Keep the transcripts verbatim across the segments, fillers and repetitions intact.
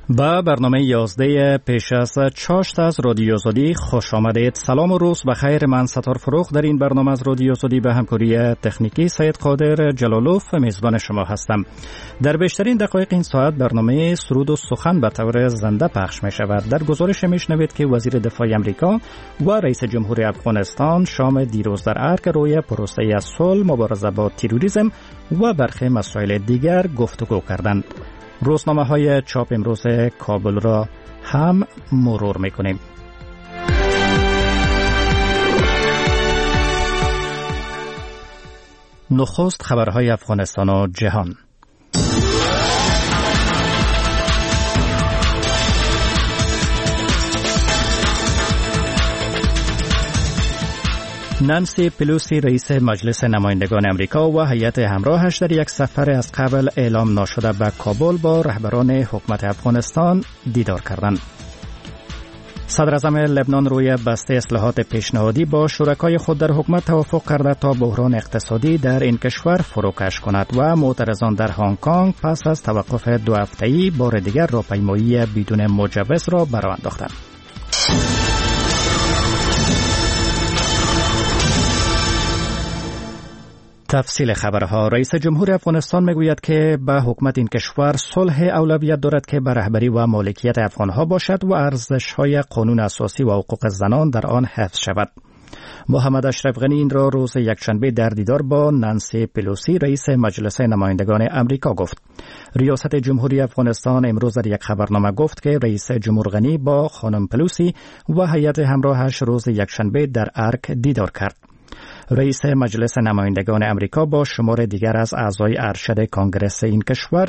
با برنامه یازده پیش از چاشت از رادیو زودی خوش آمدید. سلام و روز بخیر. من ستار فروخ در این برنامه از رادیو زودی به همکاری تکنیکی سید قادر جلالوف میزبان شما هستم. در بیشترین دقایق این ساعت برنامه سرود و سخن به طور زنده پخش می شود. در گزارش میشنوید که وزیر دفاع امریکا و رئیس جمهوری افغانستان شام دیروز در ارگ روی پروسه صلح، مبارزه با تروریسم و برخی مسائل دیگر گفتگو کردند. روزنامه های چاپ امروز کابل را هم مرور میکنیم. نخست خبرهای افغانستان و جهان. نانسی پلوسی رئیس مجلس نمایندگان امریکا و هیئت همراهش در یک سفر از قبل اعلام نشده به کابل با رهبران حکومت افغانستان دیدار کردند. صدر اعظم لبنان روی بسته اصلاحات پیشنهادی با شرکای خود در حکومت توافق کرده تا بحران اقتصادی در این کشور فروکش کند و معترضان در هنگ کنگ پس از توقف دو هفته‌ای بار دیگر راهپیمایی بدون مجوز را برآ انداختند. تفصیل خبرها. رئیس جمهور افغانستان میگوید که به حکومت این کشور صلح اولویت دارد که به رهبری و مالکیت افغانها باشد و ارزش‌های قانون اساسی و حقوق زنان در آن حفظ شود. محمد اشرف غنی این را روز یکشنبه در دیدار با نانسی پلوسی رئیس مجلس نمایندگان امریکا گفت. ریاست جمهوری افغانستان امروز در یک خبرنامه گفت که رئیس جمهور غنی با خانم پلوسی و هیئت همراهش روز یکشنبه در ارگ دیدار کرد. رئیس مجلس نمایندگان امریکا با شمار دیگر از اعضای ارشد کانگرس این کشور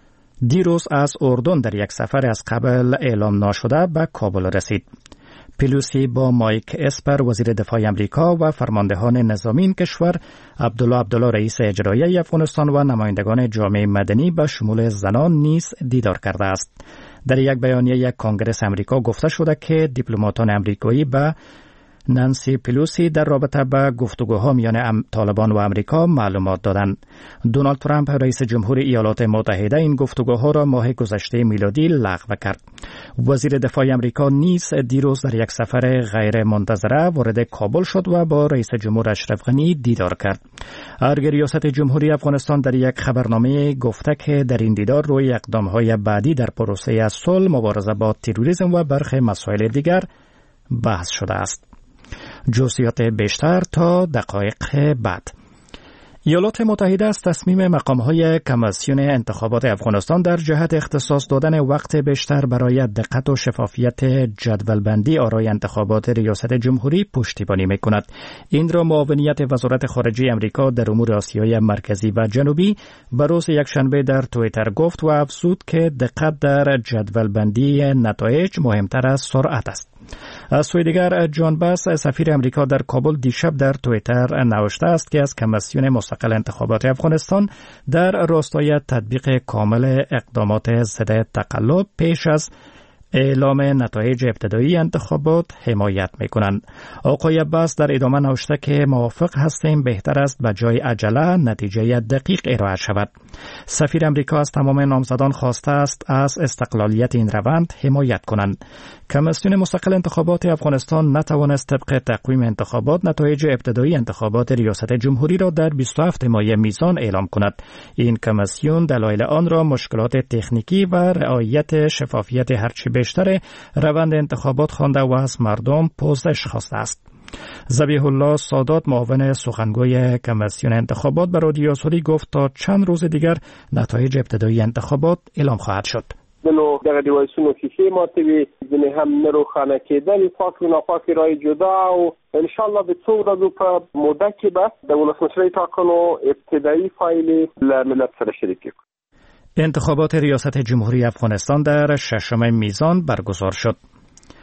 دیروز از اردن در یک سفر از قبل اعلام نشده به کابل رسید. پلوسی با مایک اسپر وزیر دفاع امریکا و فرماندهان نظامی این کشور، عبدالله عبدالله رئیس اجرایی افغانستان و نمایندگان جامعه مدنی به شمول زنان نیز دیدار کرده است. در یک بیانیه کانگرس امریکا گفته شده که دیپلماتان امریکایی به نانسی پلوسی در رابطه با گفتگوها میان طالبان و امریکا معلومات دادند. دونالد ترامپ رئیس جمهور ایالات متحده این گفتگوها را ماه گذشته میلادی لغو کرد. وزیر دفاع امریکا نیز دیروز در یک سفر غیر منتظره وارد کابل شد و با رئیس جمهور اشرف غنی دیدار کرد. ارگ ریاست جمهوری افغانستان در یک خبرنامه گفته که در این دیدار روی اقدام‌های بعدی در پروسه صلح، مبارزه با تروریسم و برخی مسائل دیگر بحث شده است. جزئیات بیشتر تا دقایق بعد. ایالات متحده از تصمیم مقام‌های کمیسیون انتخابات افغانستان در جهت اختصاص دادن وقت بیشتر برای دقت و شفافیت جدولبندی آرای انتخابات ریاست جمهوری پشتیبانی می‌کند. این را معاونیت وزارت خارجه امریکا در امور آسیای مرکزی و جنوبی به روز یکشنبه در توییتر گفت و افزود که دقت در جدولبندی نتایج مهمتر از سرعت است. از سوی دیگر جان باس سفیر امریکا در کابل دیشب در توییتر نوشته است که از کمیسیون مستقل انتخابات افغانستان در راستای تطبیق کامل اقدامات ضد تقلب پیش از اعلام نتایج ابتدایی انتخابات حمایت میکنند. آقای عباس در ادامه نوشته که موافق هستیم بهتر است به جای عجله نتیجه دقیق ارائه شود. سفیر امریکا از تمام نامزدان خواسته است از استقلالیت این روند حمایت کنند. کمیسیون مستقل انتخابات افغانستان نتوانست طبق تقویم انتخابات نتایج ابتدایی انتخابات ریاست جمهوری را در بیست و هفتم مایه میزان اعلام کند. این کمیسیون دلایل آن را مشکلات تکنیکی و رعایت شفافیت هرچی بیشتر روند انتخابات خوانده و از مردم پوزش خواسته است. ذبیح الله سادات معاون سخنگوی کمیسیون انتخابات به رادیو زودی گفت تا چند روز دیگر نتایج ابتدایی انتخابات اعلام خواهد شد. نو دغه دیوایسونو کیسې ماتوي ځینې هم نه روښانه کېدل پاک ناپاک رای جدا او ان شاء الله به څو ورځو په موده کې به د ولسمشرۍ ټاکنو ابتدایي فایل له ملت سره شریک کړو. انتخابات ریاست جمهوری افغانستان در ششم میزان برگزار شد.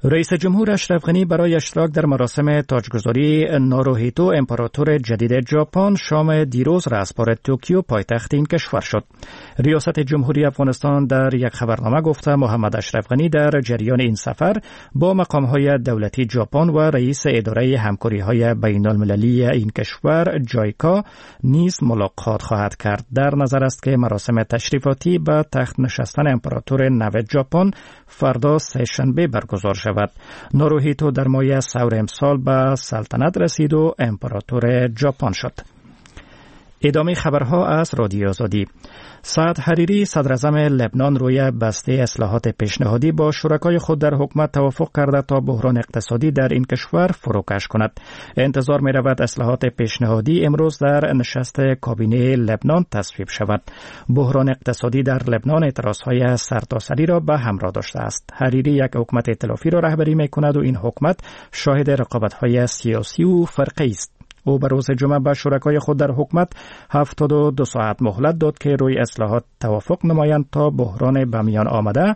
رئیس جمهور اشرف غنی برای اشتراک در مراسم تاجگذاری ناروهیتو امپراتور جدید ژاپن شام دیروز رهسپار توکیو پایتخت این کشور شد. ریاست جمهوری افغانستان در یک خبرنامه گفته محمد اشرف غنی در جریان این سفر با مقام‌های دولتی ژاپن و رئیس اداره همکاری‌های بین‌المللی این کشور جایکا نیز ملاقات خواهد کرد. در نظر است که مراسم تشریفاتی به تخت نشستن امپراتور نو ژاپن فردا سه‌شنبه برگزار شد. ناروهیتو در ماه سور امسال به سلطنت رسید و امپراتور ژاپن شد. ادامه خبرها از رادیو آزادی. سعد حریری صدراعظم لبنان روی بسته اصلاحات پیشنهادی با شرکای خود در حکومت توافق کرده تا بحران اقتصادی در این کشور فروکش کند. انتظار می رود اصلاحات پیشنهادی امروز در نشست کابینه لبنان تصویب شود. بحران اقتصادی در لبنان اعتراضهای سرتاسری را به همراه داشته است. حریری یک حکومت ائتلافی را رهبری می کند و این حکومت شاهد رقابت‌های سیاسی و فرقی است. او به روز جمعه به شرکای خود در حکومت هفتاد و دو ساعت مهلت داد که روی اصلاحات توافق نمایند تا بحران به میان آمده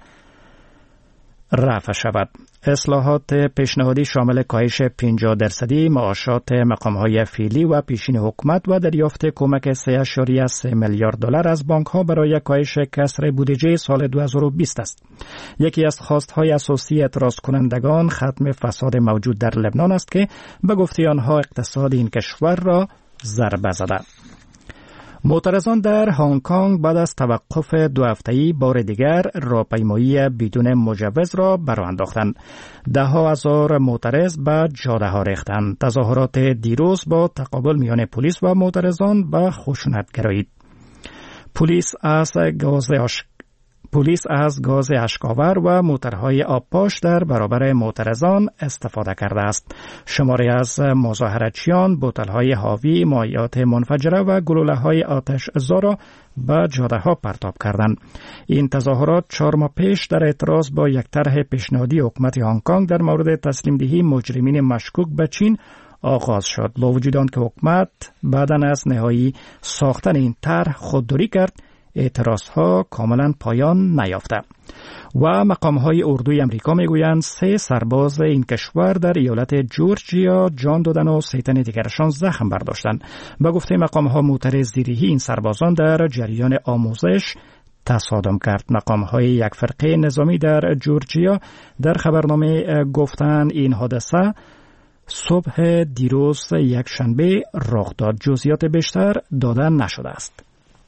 رفع شود. اصلاحات پیشنهادی شامل کاهش پنجاه درصدی معاشات مقام‌های فعلی و پیشین حکومت و دریافت کمک سه اشاریه سه میلیارد دلار از بانک‌ها برای کاهش کسر بودجه سال دو هزار و بیست است. یکی از خواست‌های اساسی اعتراض کنندگان ختم فساد موجود در لبنان است که به گفته آنها اقتصاد این کشور را ضربه زده. معترضان در هنگ کنگ بعد از توقف دو هفته‌ای بار دیگر راهپیمایی بدون مجوز را برآ انداختند. ده ها هزار معترض به جاده ها ریختند. تظاهرات دیروز با تقابل میان پلیس و معترضان به خشونت گرایید. پلیس از گاز آش... پلیس از گاز اشک‌آور و موترهای آبپاش در برابر معترضان استفاده کرده است. شماری از مظاهراتچیان بوتل‌های حاوی مایعات منفجره و گلوله‌های آتش‌زا را به جاده‌ها پرتاب کردند. این تظاهرات چهار ماه پیش در اعتراض با یک طرح پیشنهادی حکومت هنگ کنگ در مورد تسلیم دهی مجرمین مشکوک به چین آغاز شد. با وجود آنکه حکومت بعداً از نهایی ساختن این طرح خودداری کرد، اعتراضها کاملا پایان نیافته. و مقام‌های اردوی امریکا میگویند سه سرباز این کشور در ایالت جورجیا جان دادن و سه تن دیگرشان زخم برداشتند. به گفته مقام‌ها معترض دیری‌ای این سربازان در جریان آموزش تصادم کرد. مقام‌های یک فرقه نظامی در جورجیا در خبرنامه گفتند این حادثه صبح دیروز یک شنبه رخ داد. جزئیات بیشتر داده نشده است.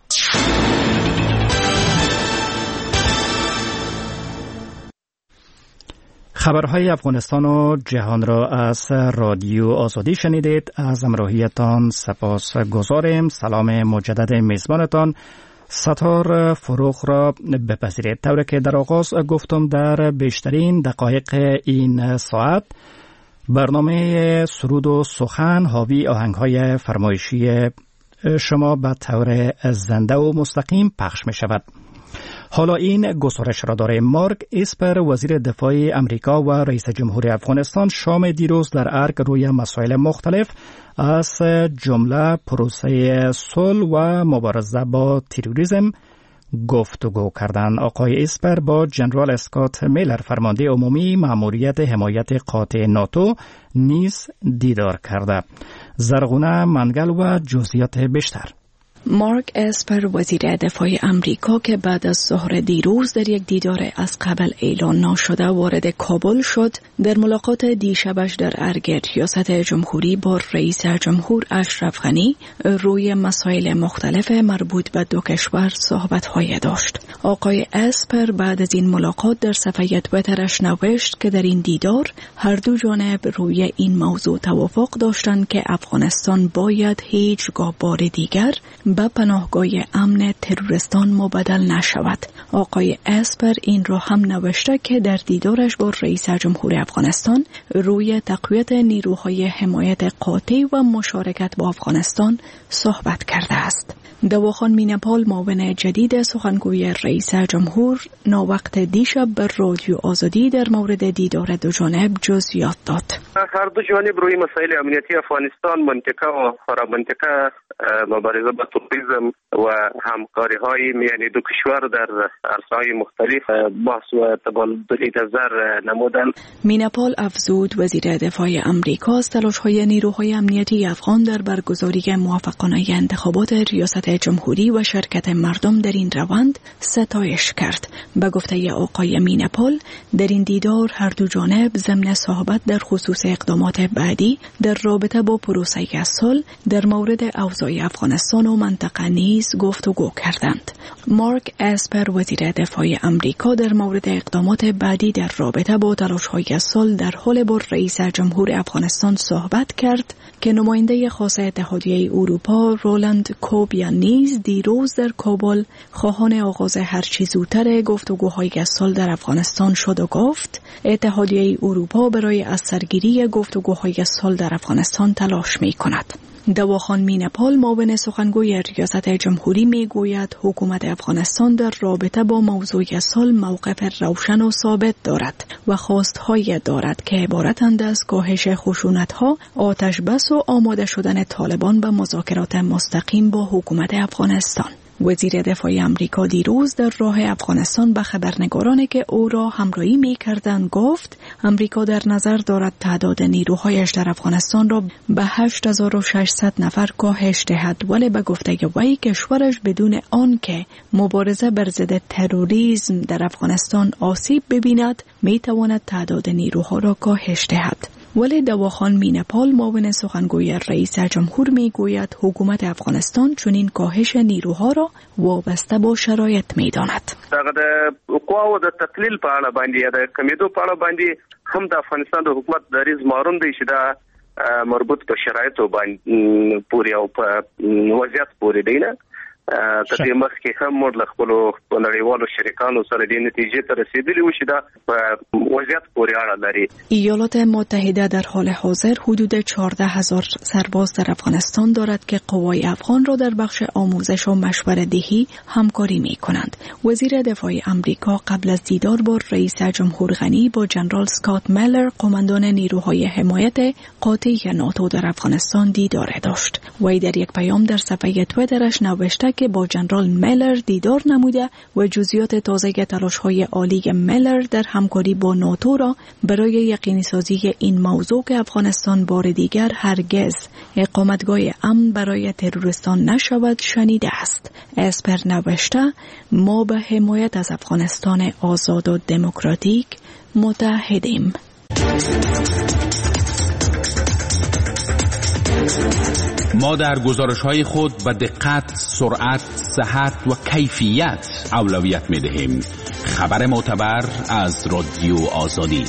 خبرهای افغانستان و جهان را از رادیو آزادی شنیدید. از همراهیتان سپاس گزاریم. سلام مجدد میزبانتان ستار فروغ را بپذیرید. طوری که در آغاز گفتم در بیشترین دقایق این ساعت برنامه سرود و سخن حاوی آهنگهای فرمایشی شما به طور زنده و مستقیم پخش می شود. حالا این گزارش را داریم. مارک اسپر وزیر دفاع امریکا و رئیس جمهور افغانستان شام دیروز در ارگ روی مسائل مختلف از جمله پروسه صلح و مبارزه با تروریسم گفتگو کردند. آقای اسپر با جنرال اسکات میلر فرمانده عمومی مأموریت حمایت قاطع ناتو نیز دیدار کرده. زرغونه منگل و جزئیات بیشتر. مارک اسپر وزیر دفاع امریکا که بعد از ظهر دیروز در یک دیدار از قبل اعلان نشده وارد کابل شد، در ملاقات دیشبش در ارگ ریاست جمهوری با رئیس جمهور اشرف غنی روی مسائل مختلف مربوط به دو کشور صحبت‌های داشت. آقای اسپر بعد از این ملاقات در صفحه توییترش نوشت که در این دیدار هر دو جانب روی این موضوع توافق داشتند که افغانستان باید هیچگاه بار دیگر به پناهگاه امن تروریستان مبدل نشود. آقای اسپر این را هم نوشته که در دیدارش با رئیس جمهور افغانستان روی تقویت نیروهای حمایت قاطع و مشارکت با افغانستان صحبت کرده است. دواخان مینپال معاون جدید سخنگوی رئیس جمهور ناوقت دیشب به رادیو آزادی در مورد دیدار دو جانب جزئیات داد. هر دو جانب روی مسائل امنیتی افغانستان، منطقه و فرامنطقه، مبارزه با تروریسم و همکاری های میان دو کشور در عرصه‌های مختلف بحث و تبادل نظر نمودند. میناپال افزود وزیر دفاع امریکا از تلاش‌های نیروهای امنیتی افغان در برگزاری موفقانه انتخابات ریاست جمهوری و شرکت مردم در این روند ستایش کرد. به گفته آقای میناپال، در این دیدار هر دو جانب ضمن صحبت در خصوص اقدامات بعدی در رابطه با پروسه صلح در مورد اوضاع افغانستان و منطقه نیز گفتگو کردند. مارک اسپر وزیر دفاع امریکا در مورد اقدامات بعدی در رابطه با تلاش‌های صلح در حال با رئیس جمهور افغانستان صحبت کرد که نماینده خاص اتحادیه اروپا رولند کوبیا نیز دیروز در کابل خواهان آغاز هر چه زودتر گفتگوهای صلح در افغانستان شد و گفت اتحادیه اروپا برای از سرگیری گفتگوهای صلح در افغانستان تلاش می‌کند. دواخان میناپال معاون سخنگوی ریاست جمهوری میگوید حکومت افغانستان در رابطه با موضوع صلح موقف روشن و ثابت دارد و خواست‌های دارد که عبارتند از کاهش خشونت‌ها، آتش بس و آماده شدن طالبان به مذاکرات مستقیم با حکومت افغانستان. وزیر دفاع امریکا دیروز در راه افغانستان به خبرنگارانی که او را همراهی می‌کردند گفت امریکا در نظر دارد تعداد نیروهایش در افغانستان را به هشت هزار و ششصد نفر کاهش دهد، ولی به گفته وی کشورش بدون آن که مبارزه بر ضد تروریسم در افغانستان آسیب ببیند می‌تواند تعداد نیروها را کاهش دهد. ولی دواخان میناپال معاون سخنگوی رئیس جمهور میگوید حکومت افغانستان چنین کاهش نیروها را وابسته با شرایط میداند. دغه قواو د تقلیل په اړه باندې یا د کمیدو په اړه باندې هم د افغانستان د حکومت دریز مارون دی چې دا مربوط په شرایطو باندې پوری او په وضعیت پوری دی نه تدې مخکې هم موږ له خپلو نړیوالو شریکانو سره د نتیجې ته رسیدلی و چې دا په وضعیت پورې اړه لري. ایالات متحده در حال حاضر حدود چهارده هزار سرباز در افغانستان دارد که قوای افغان را در بخش آموزش و مشوره‌دهی همکاری می‌کنند. وزیر دفاع امریکا قبل از دیدار با رئیس جمهور غنی با جنرال اسکات میلر قماندان نیروهای حمایت قاطع ناتو در افغانستان دیدار داشت. وی در یک پیام در صفحه توییترش نوشته که با جنرال میلر دیدار نموده و جزئیات تازه تلاش‌های عالی میلر در همکاری با ناتو را برای یقینی سازی این موضوع که افغانستان بار دیگر هرگز اقامتگاه امن برای تروریستان نشود شنیده است. اسپر نوشته ما به حمایت از افغانستان آزاد و دموکراتیک متحدیم. ما در گزارش‌های خود به دقت، سرعت، صحت و کیفیت اولویت می‌دهیم. خبر معتبر از رادیو آزادی.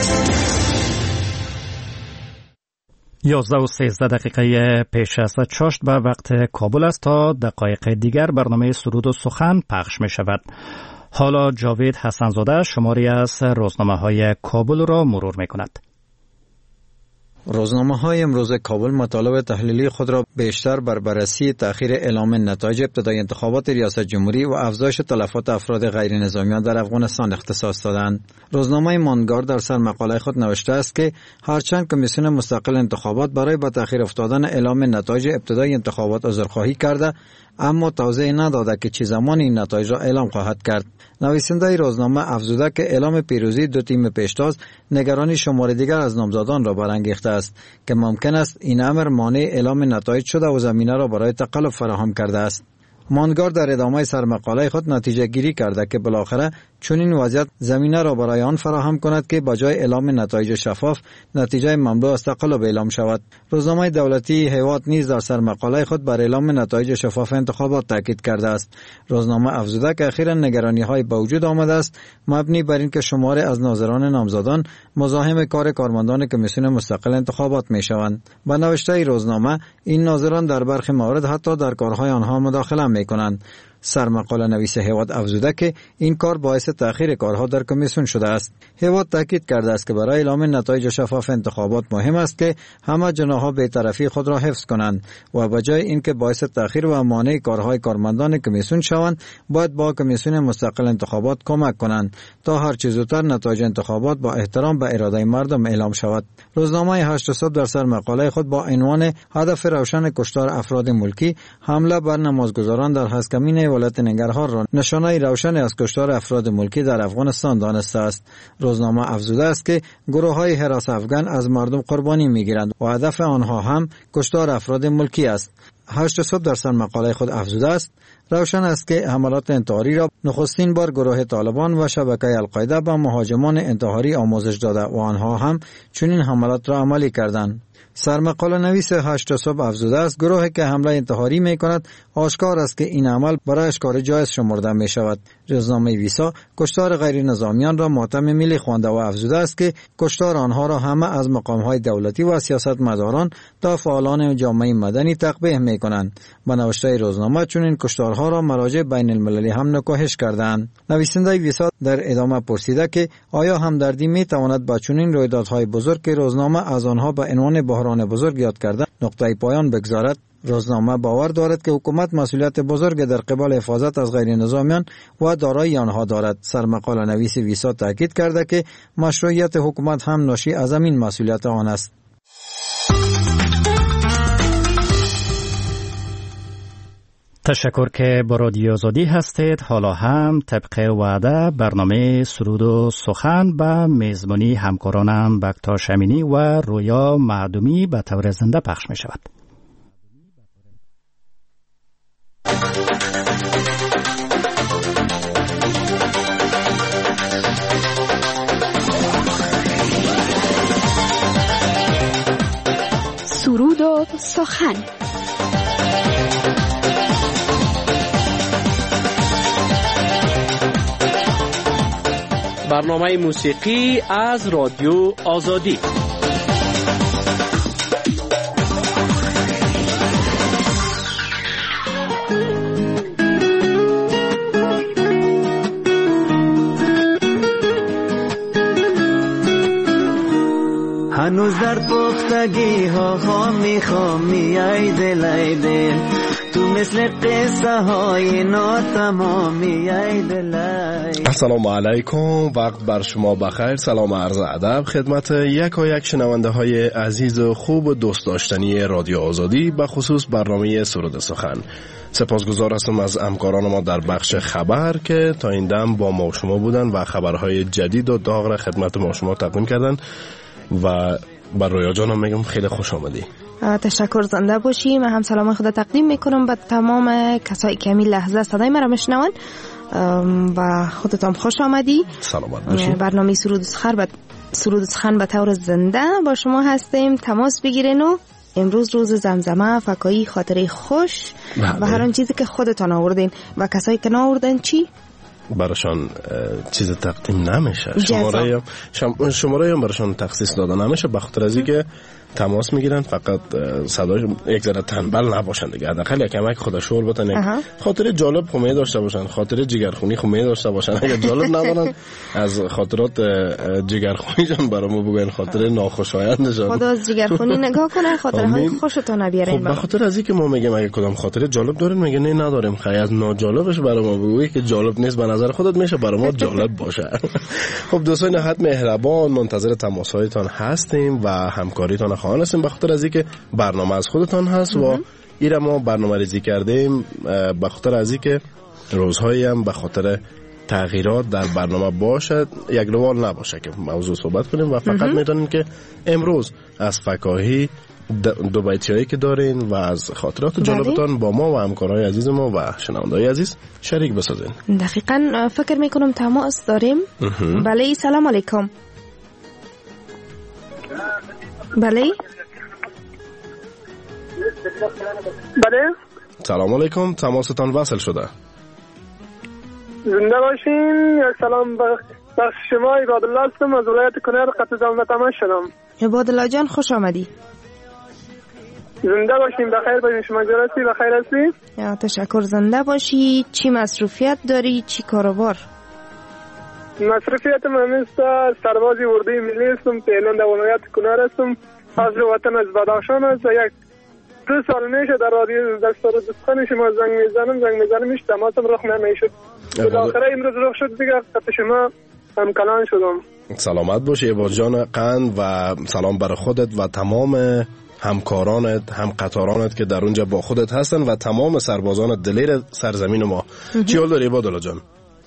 یازده و سیزده دقیقه پیش از چاشت به وقت کابل است. تا دقایق دیگر برنامه سرود و سخن پخش می شود. حالا جاوید حسنزاده شماری از روزنامه‌های کابل را مرور می کند. روزنامه‌های امروز کابل مطالب تحلیلی خود را بیشتر بر بررسی تأخیر اعلام نتایج ابتدای انتخابات ریاست جمهوری و افزایش تلفات افراد غیر نظامیان در افغانستان اختصاص دادند. روزنامه مانگارد در سر مقاله خود نوشته است که هرچند کمیسیون مستقل انتخابات برای به تأخیر افتادن اعلام نتایج ابتدای انتخابات عذرخواهی کرده، اما توضیح نداده که چه زمان این نتایج را اعلام خواهد کرد. نویسنده روزنامه افزوده که اعلام پیروزی دو تیم پیشتاز نگرانی شمار دیگر از نامزدان را برانگیخته است که ممکن است این امر مانع اعلام نتایج شده و زمینه را برای تقلب فراهم کرده است. مانگارد در ادامه سرمقاله خود نتیجه گیری کرده که بالاخره چون این وضعیت زمینه را برای آن فراهم کند که بجای اعلام نتایج شفاف نتیجه مملو از تقلب اعلام شود. روزنامه دولتی هیوات نیز در سرمقاله خود بر اعلام نتایج شفاف انتخابات تاکید کرده است. روزنامه افزوده که اخیراً نگرانی‌های به وجود آمده است مبنی بر اینکه شماری از ناظران نامزدان مزاحم کار کارمندان کمیسیون مستقل انتخابات می‌شوند. با نوشته روزنامه این ناظران در برخی موارد حتی در کارهای آنها مداخله می‌کنند. سرمقاله نویس هیواد افزوده که این کار باعث تأخیر کارها در کمیسیون شده است. هیواد تاکید کرده است که برای اعلام نتایج شفاف انتخابات مهم است که همه جناح‌ها بی‌طرفی خود را حفظ کنند و بجای اینکه باعث تأخیر و مانع کارهای کارمندان کمیسیون شوند، باید با کمیسیون مستقل انتخابات کمک کنند تا هر چه زودتر نتایج انتخابات با احترام به اراده مردم اعلام شود. روزنامه هشت صبح در سرمقاله خود با عنوان هدف روشن کشتار افراد ملکی، حمله بر نمازگزاران در هسکمین ولایت ننگرهار را نشانه روشن از کشتار افراد ملکی در افغانستان دانسته است. روزنامه افزوده است که گروه‌های حراس افغان از مردم قربانی می‌گیرند و هدف آنها هم کشتار افراد ملکی است. هشت صبح در سرمقاله خود افزوده است روشن است که حملات انتحاری را نخستین بار گروه طالبان و شبکه القاعده به مهاجمان انتحاری آموزش داده و آنها هم چنین حملات را عملی کردند. سرمقاله نویس هشت صبح افزوده است گروهی که حمله انتحاری می کند آشکار است که این عمل برایش کار جایز شمرده می شود. روزنامه ویسا کشتار غیر نظامیان را ماتم ملی خوانده و افزوده است که کشتار آنها را همه از مقام‌های دولتی و سیاستمداران تا فعالان جامعه مدنی تقبیح می کنند. به نوشته روزنامه چنین کشتارها را مراجع بین المللی هم نکوهش کردند. نویسنده ویسا در ادامه پرسیده که آیا همدردی می تواند با چنین رویدادهای بزرگ که روزنامه از آنها به عنوان بحران بزرگ یاد کرده نقطه پایان بگذارد؟ روزنامه باور دارد که حکومت مسئولیت بزرگ در قبال حفاظت از غیر نظامیان و دارایی آنها دارد. سرمقاله نویس ویسا تاکید کرده که مشروعیت حکومت هم ناشی از این مسئولیت آن است. تشکر که با رادیو آزادی هستید. حالا هم طبق وعده برنامه سرود و سخن به میزبانی همکارانم بکتاش امینی و رویا معدومی به طور زنده پخش می شود. سرود و سخن. برنامه موسیقی از رادیو آزادی. هنوز در پختگی ها ها میخوام میای دل ای دل، تو مثل قصه های ناتمام میای دل ای. السلام علیکم، وقت بر شما بخیر. سلام عرض ادب خدمت یک و یک شنونده های عزیز و خوب و دوست داشتنی رادیو آزادی، به خصوص برنامه سرود سخن. سپاسگزار هستم از همکاران ما در بخش خبر که تا این دم با ما شما بودن و خبرهای جدید و داغ را خدمت ما شما تقدیم کردن و بر رویا جانم میگم خیلی خوش آمدی. تشکر، زنده باشی. من هم سلام خدا تقدیم میکنم به تمام کسایی که همین لحظه صدای مرا میشنون و خودتان خوش آمدی. سلامت باشی. برنامه سرود سخن سرود سخن به طور زنده با شما هستیم. تماس بگیرین و امروز روز زمزمه، فکایی، خاطره خوش و هر آن چیزی که خودتان آوردین و کسایی که نآوردن چی براشان چیز تقدیم نمیشه. شماره هم شماره هم براشان تخصیص داده نمیشه، به خاطر از اینکه تماس میگیرن فقط صداش یک ذره تنبل نباشن دیگه، حداقل یک کمک خدا شور بتن، خاطر جالب خو داشته باشن، خاطر جگرخونی خو داشته باشن. اگه جالب ندارن از خاطرات جگرخونیشون برامو بگن، خاطر ناخوشایندشون. خدا از جگرخونی نگاه کنه، خاطرهای خوشتون بیارین. خب به خاطر از اینکه ما میگیم اگه کدام خاطر جالب دارین، میگه نه نداریم، خیلی از ناجالبش برامو بگویی که جالب نیست، به نظر خودت میشه برامو جالب باشه. خب دوستان نهایت مهربان، منتظر تماس‌هایتان هستیم و همکاریتان خواهان هستیم، به خاطر از اینکه برنامه از خودتان هست و ایره ما برنامه ریزی کردیم به خاطر از اینکه روزهایی هم به خاطر تغییرات در برنامه باشد، یک روال نباشه که موضوع صحبت کنیم و فقط میدونیم که امروز از فکاهی دو بیتیایی که دارین و از خاطرات جالبتان با ما و همکارای عزیز ما و شنونده‌های عزیز شریک بسازین. دقیقاً فکر میکنم تماس داریم. بله، سلام علیکم. بله بله سلام علیکم، تماستان وصل شده. زنده باشین. یک سلام بخش شما. عبادالله هستم از ولایت کنر، قطع زمانت عمل شدم. عبادالله جان خوش آمدی. زنده باشین، بخیر باشین. شما جرسی بخیر هستی؟ یا تشکر، زنده باشی. چی مصروفیت داری؟ چی کاروبار؟ مصروفیت من است سربازی اردوی ملی هستم، فعلا در ولایت کنر هستم. اصل وطن از بدخشان است. یک دو سال میشه در رادیو دستور دستخان شما زنگ میزنم زنگ میزنم هیچ تماسم رخ نمیشد. بالاخره امروز رخ شد دیگه، خط شما هم کلان شدم. سلامت باشی با جان قند و سلام بر خودت و تمام همکارانت، هم قطارانت که در اونجا با خودت هستن و تمام سربازان دلیر سرزمین ما. چی حال داری عبادالله جان؟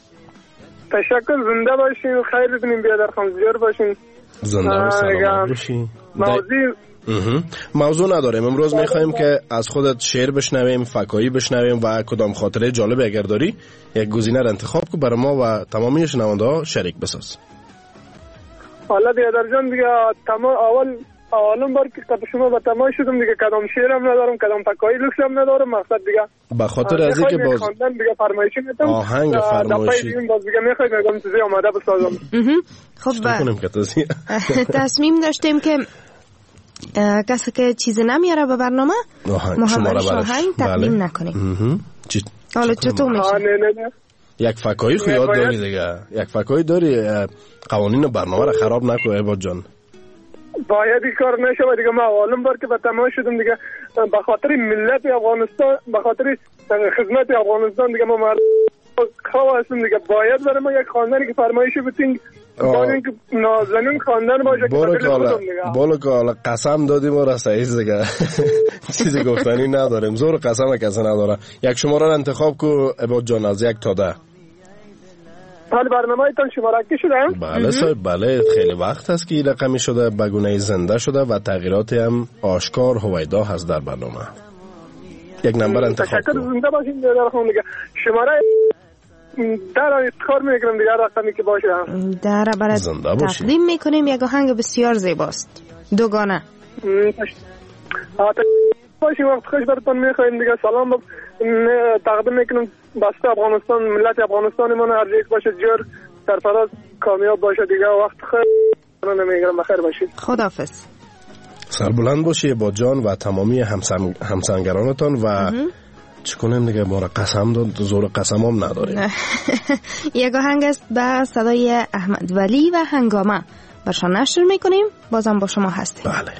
تشکر، زنده باشین، خیر ببینیم، بیادر خان زیار باشین. زنده و سلامت باشین. موضوع موضوع نداریم امروز، میخوایم که از خودت شعر بشنویم، فکایی بشنویم و کدام خاطره جالب اگر داری یک گزینه را انتخاب کن برای ما و تمامی شنونده ها شریک بساز. حالا بیادر جان دیگه تمام اول اولم بار که قبل شما با تماش شدم دیگه، کدام شعرم ندارم، کدام فکایی لوکسم ندارم. مقصد دیگه به خاطر از اینکه باز خواندن دیگه فرمایشی میتم آهنگ فرمایشی باز دیگه میخواید نگم چیزی آماده بسازم. خب کنیم که تازی تصمیم داشتیم که کسی که چیزی نمیاره به برنامه محمد آهنگ تقدیم نکنیم. حالا چطور میشه؟ یک فکایی خو یاد داری دیگه، یک فکایی داری، قوانین برنامه را خراب نکن عباد جان. باید این کار نشه دیگه. ما اولم بار که به تماش شدم دیگه به خاطر ملت افغانستان، به خاطر خدمت افغانستان دیگه ما مردم خواه هستم دیگه. باید برای ما یک خواندنی که فرمایشی بتین باید اینکه نازنین خواندن باشه که بدل خودم دیگه. بولو که حالا قسم دادیم و رساییز دیگه چیزی گفتنی نداریم، زور قسم کسی نداره. یک شماره را انتخاب کو عباد جان از یک تا ده. حال برنامه ایتان شماره کی شده؟ بله صاحب، بله خیلی وقت هست که این رقمی شده، بگونه زنده شده و تغییراتی هم آشکار هویدا هست در برنامه. یک نمبر انتخاب تشکر، زنده باشین در خون دیگه. شماره در افتخار میکنم دیگه رقمی که باشه در برات تقدیم میکنیم. یک آهنگ بسیار زیباست، دوگانه. باشین، وقت خوش براتون میخوایم دیگه. سلام با تقدیم میکنم بسته افغانستان، ملت افغانستان من هر یک باشه جور سرفراز کامیاب باشه دیگه. وقت خوش نمیگیرم، بخیر باشید. خداحافظ. سربلند باشی با جان و تمامی همسنگرانتان و چی کنیم دیگه، ما را قسم داد، زور قسم هم نداریم. یک آهنگ است به صدای احمد ولی و هنگامه برشان نشر میکنیم. بازم با شما هستیم. بله.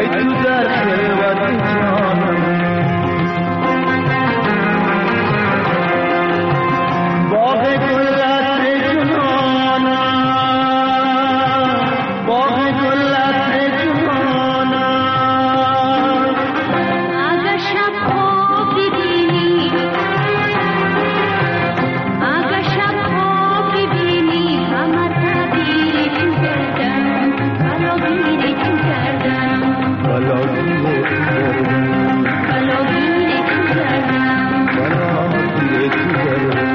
ای تو در خلوت جانم باغ گل عطر جنانم باغ گل عطر جنانم اگر شب خواب ببینی اگر شب خواب ببینی همه تعبیر تو کردم بلا گیری تو کردم بلا گیری تو کردم بلا گیری تو کردم بلا گیری تو کردم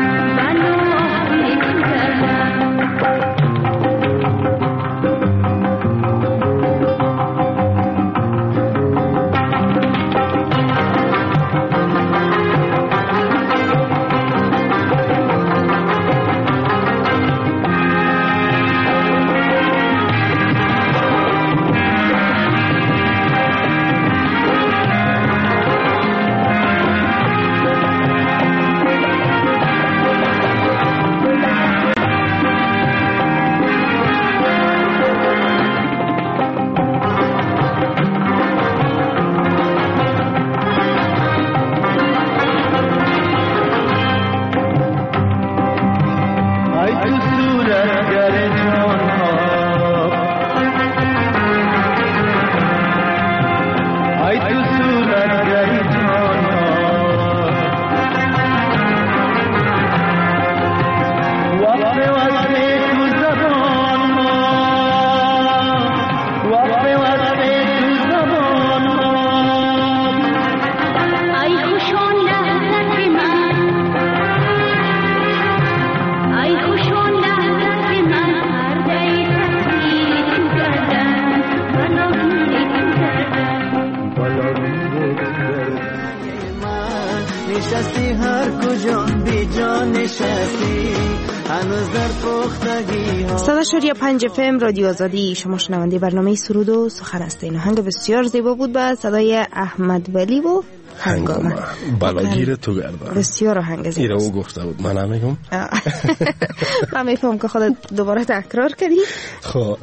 نشستی هر کجا بی جان نشستی هنوز در پختگی ها. صدا شد پنج اف ام رادیو آزادی، شما شنونده برنامه سرود و سخن هستین. آهنگ بسیار زیبا بود با صدای احمد ولی و هنگامه. بلاگیر تو گردم. بسیار آهنگ زیبا. ایره او گفته بود، من نمیگم. من میفهم که خودت دوباره تکرار کردی. خب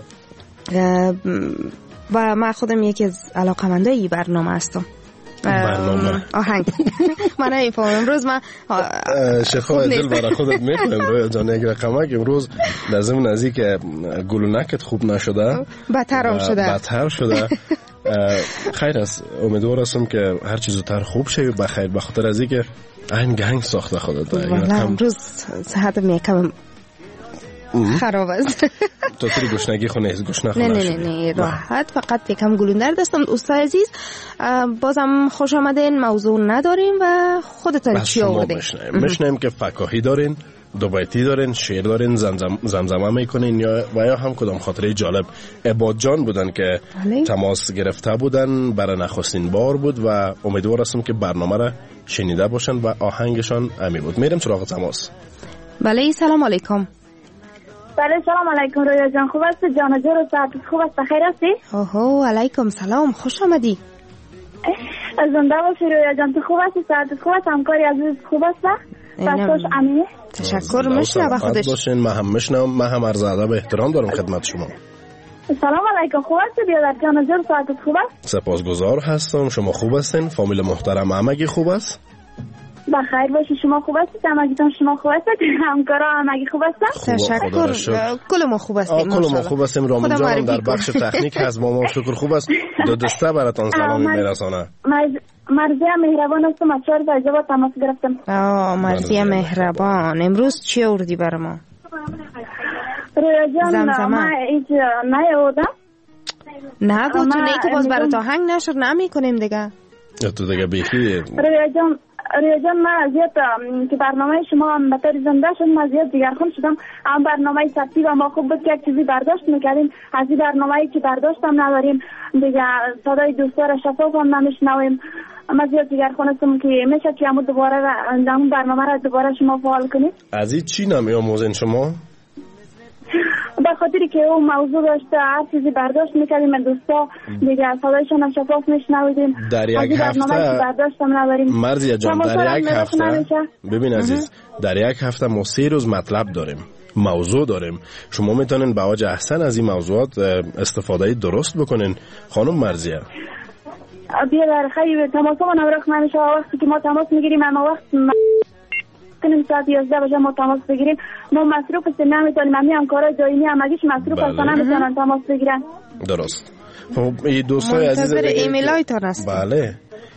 و من خودم یکی از علاقمندای برنامه هستم. برنامه آهنگ من نمیفهم. امروز من شفا دل برای خودت میکنم رویا جان. یک رقمک امروز لازم نزدیک گلونکت خوب نشده، بدتر شده بدتر شده. خیر است، امیدوار هستم که هر چیز زودتر خوب شه بخیر، به خاطر از اینکه این گنگ ساخته خودت. والله امروز صحتم یکم خراب است. تو توی گشنگی خونه از گشنه نه نه نه نه راحت، فقط یکم گلوندر دستم. استاد عزیز بازم خوش آمدین. موضوع نداریم و خودتان چی آوردین؟ میشنیم که فکاهی دارین، دو بیتی دارین، شعر دارین، زمزم زمزمه میکنین یا و یا هم کدام خاطره جالب. عباد جان بودن که بله. تماس گرفته بودن، برای نخستین بار بود و امیدوار هستم که برنامه را شنیده باشن و آهنگشان امی بود. میریم سراغ تماس. بله سلام علیکم. بله سلام علیکم رویا جان، خوب است؟ جان جور و صحت خوب است؟ بخیر هستی؟ اوهو علیکم سلام، خوش آمدی. زنده باشی رویا جان. تو خوب هستی؟ صحت خوب است؟ همکاری عزیز خوب است؟ بسش امینه. تشکر. مشنه به خودش باشین. من هم مشنم، من هم عرض ادب احترام دارم خدمت شما. سلام علیکم، خوب هستی بیادر جان جور؟ صحت خوب است؟ سپاسگزار هستم. شما خوب هستین؟ فامیل محترم همگی خوب است؟ بخیر باشی. شما خوب هستید؟ همگیتون شما خوب هستید؟ همکارا همگی خوب هستن؟ تشکر. کل ما خوب هستیم. کل ما خوب هستیم. رامون جان در بخش تکنیک هست. ما ما شکر خوب است. دو دسته براتون سلامی میرسانه. مرضیه مهربان هستم. از چهار وجه با تماس گرفتم. آه مرضیه مهربان. امروز چی آوردی برای ما؟ رویا جان من ایج نیاوردم. نگو تو نه که باز برای تا هنگ نشد نمی کنیم دیگه. تو دیگه بیخی رویا جان رویا جان من زیاد که برنامه شما بطور زنده شد من زیاد دیگرخون شدم. هم برنامه ترتیب ما خوب بود که یک چیزی برداشت میکردیم. از این برنامه که برداشتم نداریم دیگه، صدای دوستار شفاف هم نمیشنویم. من زیاد دیگرخون هستم که میشه که همون دوباره همون برنامه را دوباره شما فعال کنید. از این چی نمیاموزین شما؟ به خاطری که اون موضوع داشته هر چیزی برداشت میکردیم من دوستا دیگه صدایشون هم شفاف میشنویدیم. در یک هفته برداشتم نداریم. مرزیه جان در یک هفته ببین عزیز، در یک هفته ما سه روز مطلب داریم، موضوع داریم. شما میتونین به وجه احسن از این موضوعات استفاده درست بکنین خانم مرزیه. بیا در خیلی تماس ما نورخ نمیشه. وقتی که ما تماس میگیریم اما وقت کنیم ساعت یازده بجه ما تماس بگیریم ما مصروف هستیم نمیتونیم. همین همکارای دائمی همگیش مصروف هستن نمیتونن تماس بگیرن. درست. خب این دوستای عزیز منتظر ایمیلایتون هستیم. بله.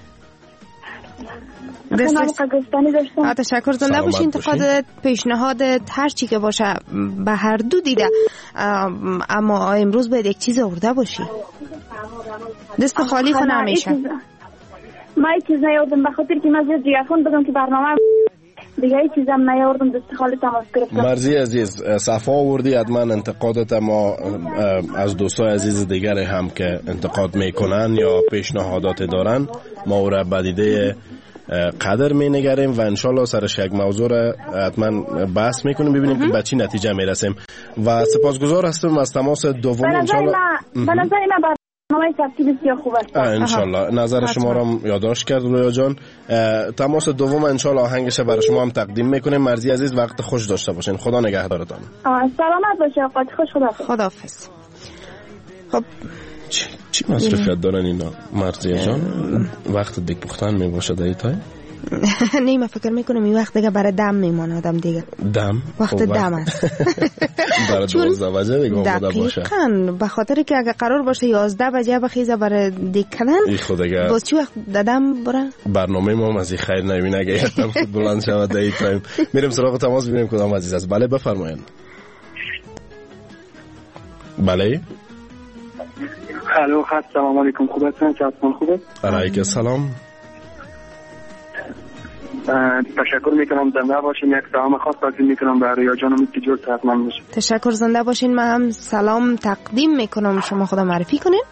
تشکر زنده باشی. انتقادت، پیشنهادت، هر چی که باشه به هر دو دیده، اما امروز باید یک چیز آورده باشی. دست خالی خود نمیشه. ما یک چیز نیاوردم به خاطر که من زیاد جیافون بدم که برنامه دیگه ای چیزم نیاوردم دست خالی تماس گرفتم. مرزی عزیز صفا آوردی. حتما انتقادت ما از دوستای عزیز دیگر هم که انتقاد میکنن یا پیشنهادات دارن ما او را بدیده قدر می نگریم و انشالله سرش یک موضوع را حتما بحث میکنیم ببینیم که به چی نتیجه میرسیم و سپاسگزار هستم از تماس دوم. انشالله بنظر من برنامه سبتی بسیار خوب است. انشالله نظر شما را یادداشت کرد رویا جان. تماس دوم انشالله آهنگش برای شما هم تقدیم میکنیم. مرزی عزیز وقت خوش داشته باشین. خدا نگهدارتان. سلامت باشه آقا. خوش خداحافظ. خداحافظ. خب چی, چی مصرفیت دارن اینا مرزی جان؟ وقت دیگه پختن می باشه در ایتای؟ نه من فکر میکنم این وقت دیگه برای دم میمانه آدم دیگه. دم؟ وقت دم است. برای دوازده بجه دیگه آماده باشه. دقیقاً به خاطر که اگه قرار باشه یازده بجه بخیزه برای دیگه کردن باز چی وقت دم بره؟ برنامه ما هم از این خیر نمینه اگه یکم خود بلند شود در این تایم. میریم سراغ تماس ببینیم کدام عزیز است. بله بفرمایید. بله الو خط سلام علیکم. خوب هستین؟ چطور خوبه؟ علیکم السلام. تشکر میکنم زنده باشین. یک سلام خاص تقدیم میکنم به ریا جان. امید که جور صحتمند باشین. تشکر زنده باشین. من هم سلام تقدیم میکنم. شما خدا معرفی کنین.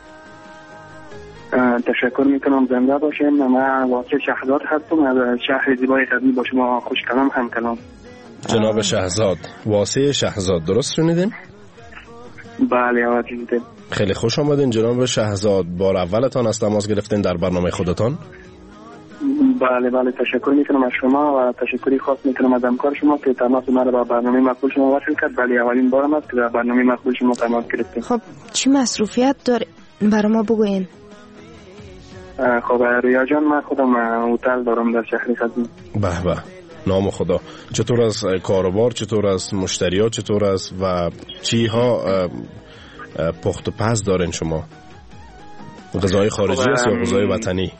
تشکر میکنم زنده باشین. من واسه شهزاد هستم از شهر زیبای قدیم با شما خوش کلام هم کلام. جناب شهزاد واسه شهزاد درست شنیدیم؟ بله آقا دیدم. خیلی خوش آمدین جناب شهزاد. بار اولتان از تماس گرفتین در برنامه خودتان؟ بله بله تشکر میکنم از شما و تشکری خاص میکنم از همکار شما که تماس ما را با برنامه مقبول شما وصل کرد. ولی اولین بارم است که در برنامه مقبول شما تماس گرفتیم. خب چی مصروفیت داره برای ما بگوین؟ خب ریا جان من خودم هتل دارم در شهر قدیم. به به نام خدا. چطور از کاروبار، چطور از مشتریات، چطور از و چی ها پخت و پز دارین شما؟ غذای خارجی است یا غذای وطنی؟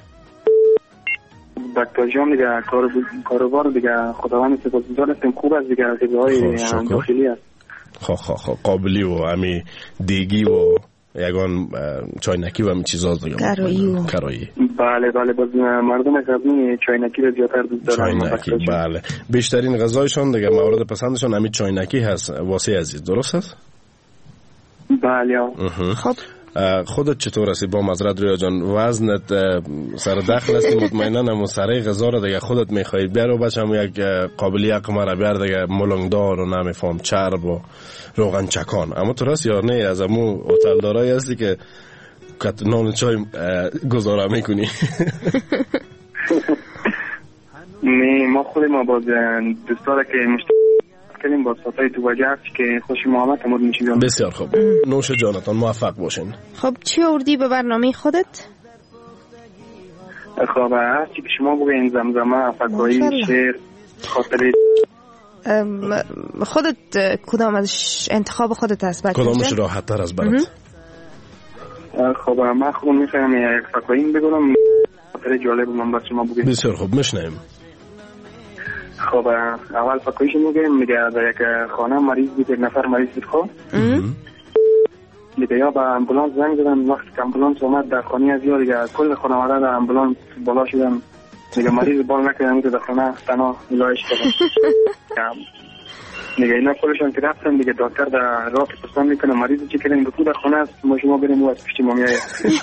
دکتر جان دیگه کاروبار دیگه خداوند سپاسگزار هستیم. خوب است دیگه غذای داخلی است. خب خب خب قابلی و همی دیگی و یگان چاینکی و همین چیزا دیگه کرایی و کرایی. بله بله باز مردم قدیمی چاینکی رو زیادتر دوست دارن. چاینکی بله بیشترین غذایشون دیگه مورد پسندشون همین چاینکی هست. واسه عزیز درست هست؟ بله. خب خودت چطور هستی با معذرت ریا جان؟ وزنت سر دخل هستی مطمئنا اما سره غذا رو دیگه خودت میخوای بیارو بچم یک قابلی اقمره بیار دیگه ملنگدار و نمیفهم چرب و روغن چکان. اما تو راست یا نه از امو هتل دارایی هستی که کت نان چای گزاره میکنی؟ نه ما خود ما باز دوستاره که مشتری کردیم با صفای تو وجه هست که خوش محمد تمام میشیم. بسیار خوب. نوش جانتان موفق باشین. خب چی آوردی به برنامه خودت؟ خب هرچی که شما بگوین زمزمه فکایی شعر خاطره خودت کدام از انتخاب خودت هست؟ کدامش راحت تر از برات؟ خب من خودم میخوایم یک فکایی بگویم خاطره جالب من با شما بگویم. بسیار خوب میشنیم. خب اول فکایش میگم میگه در یک خانه مریض بود، یک نفر مریض بود. خب دیگه یا با امبولانس زنگ زدن. وقتی که امبولانس اومد در خانه از یا دیگه کل خانواده در امبولانس بالا شدن. دیگه مریض بال نکردن که در خانه تنها الهش کردن. دیگه اینا کلشون که رفتن دیگه دکتر در راه که پرسان میکنه مریض چی کردن؟ گفت در خانه است ما شما بریم و از پشت ما میایه.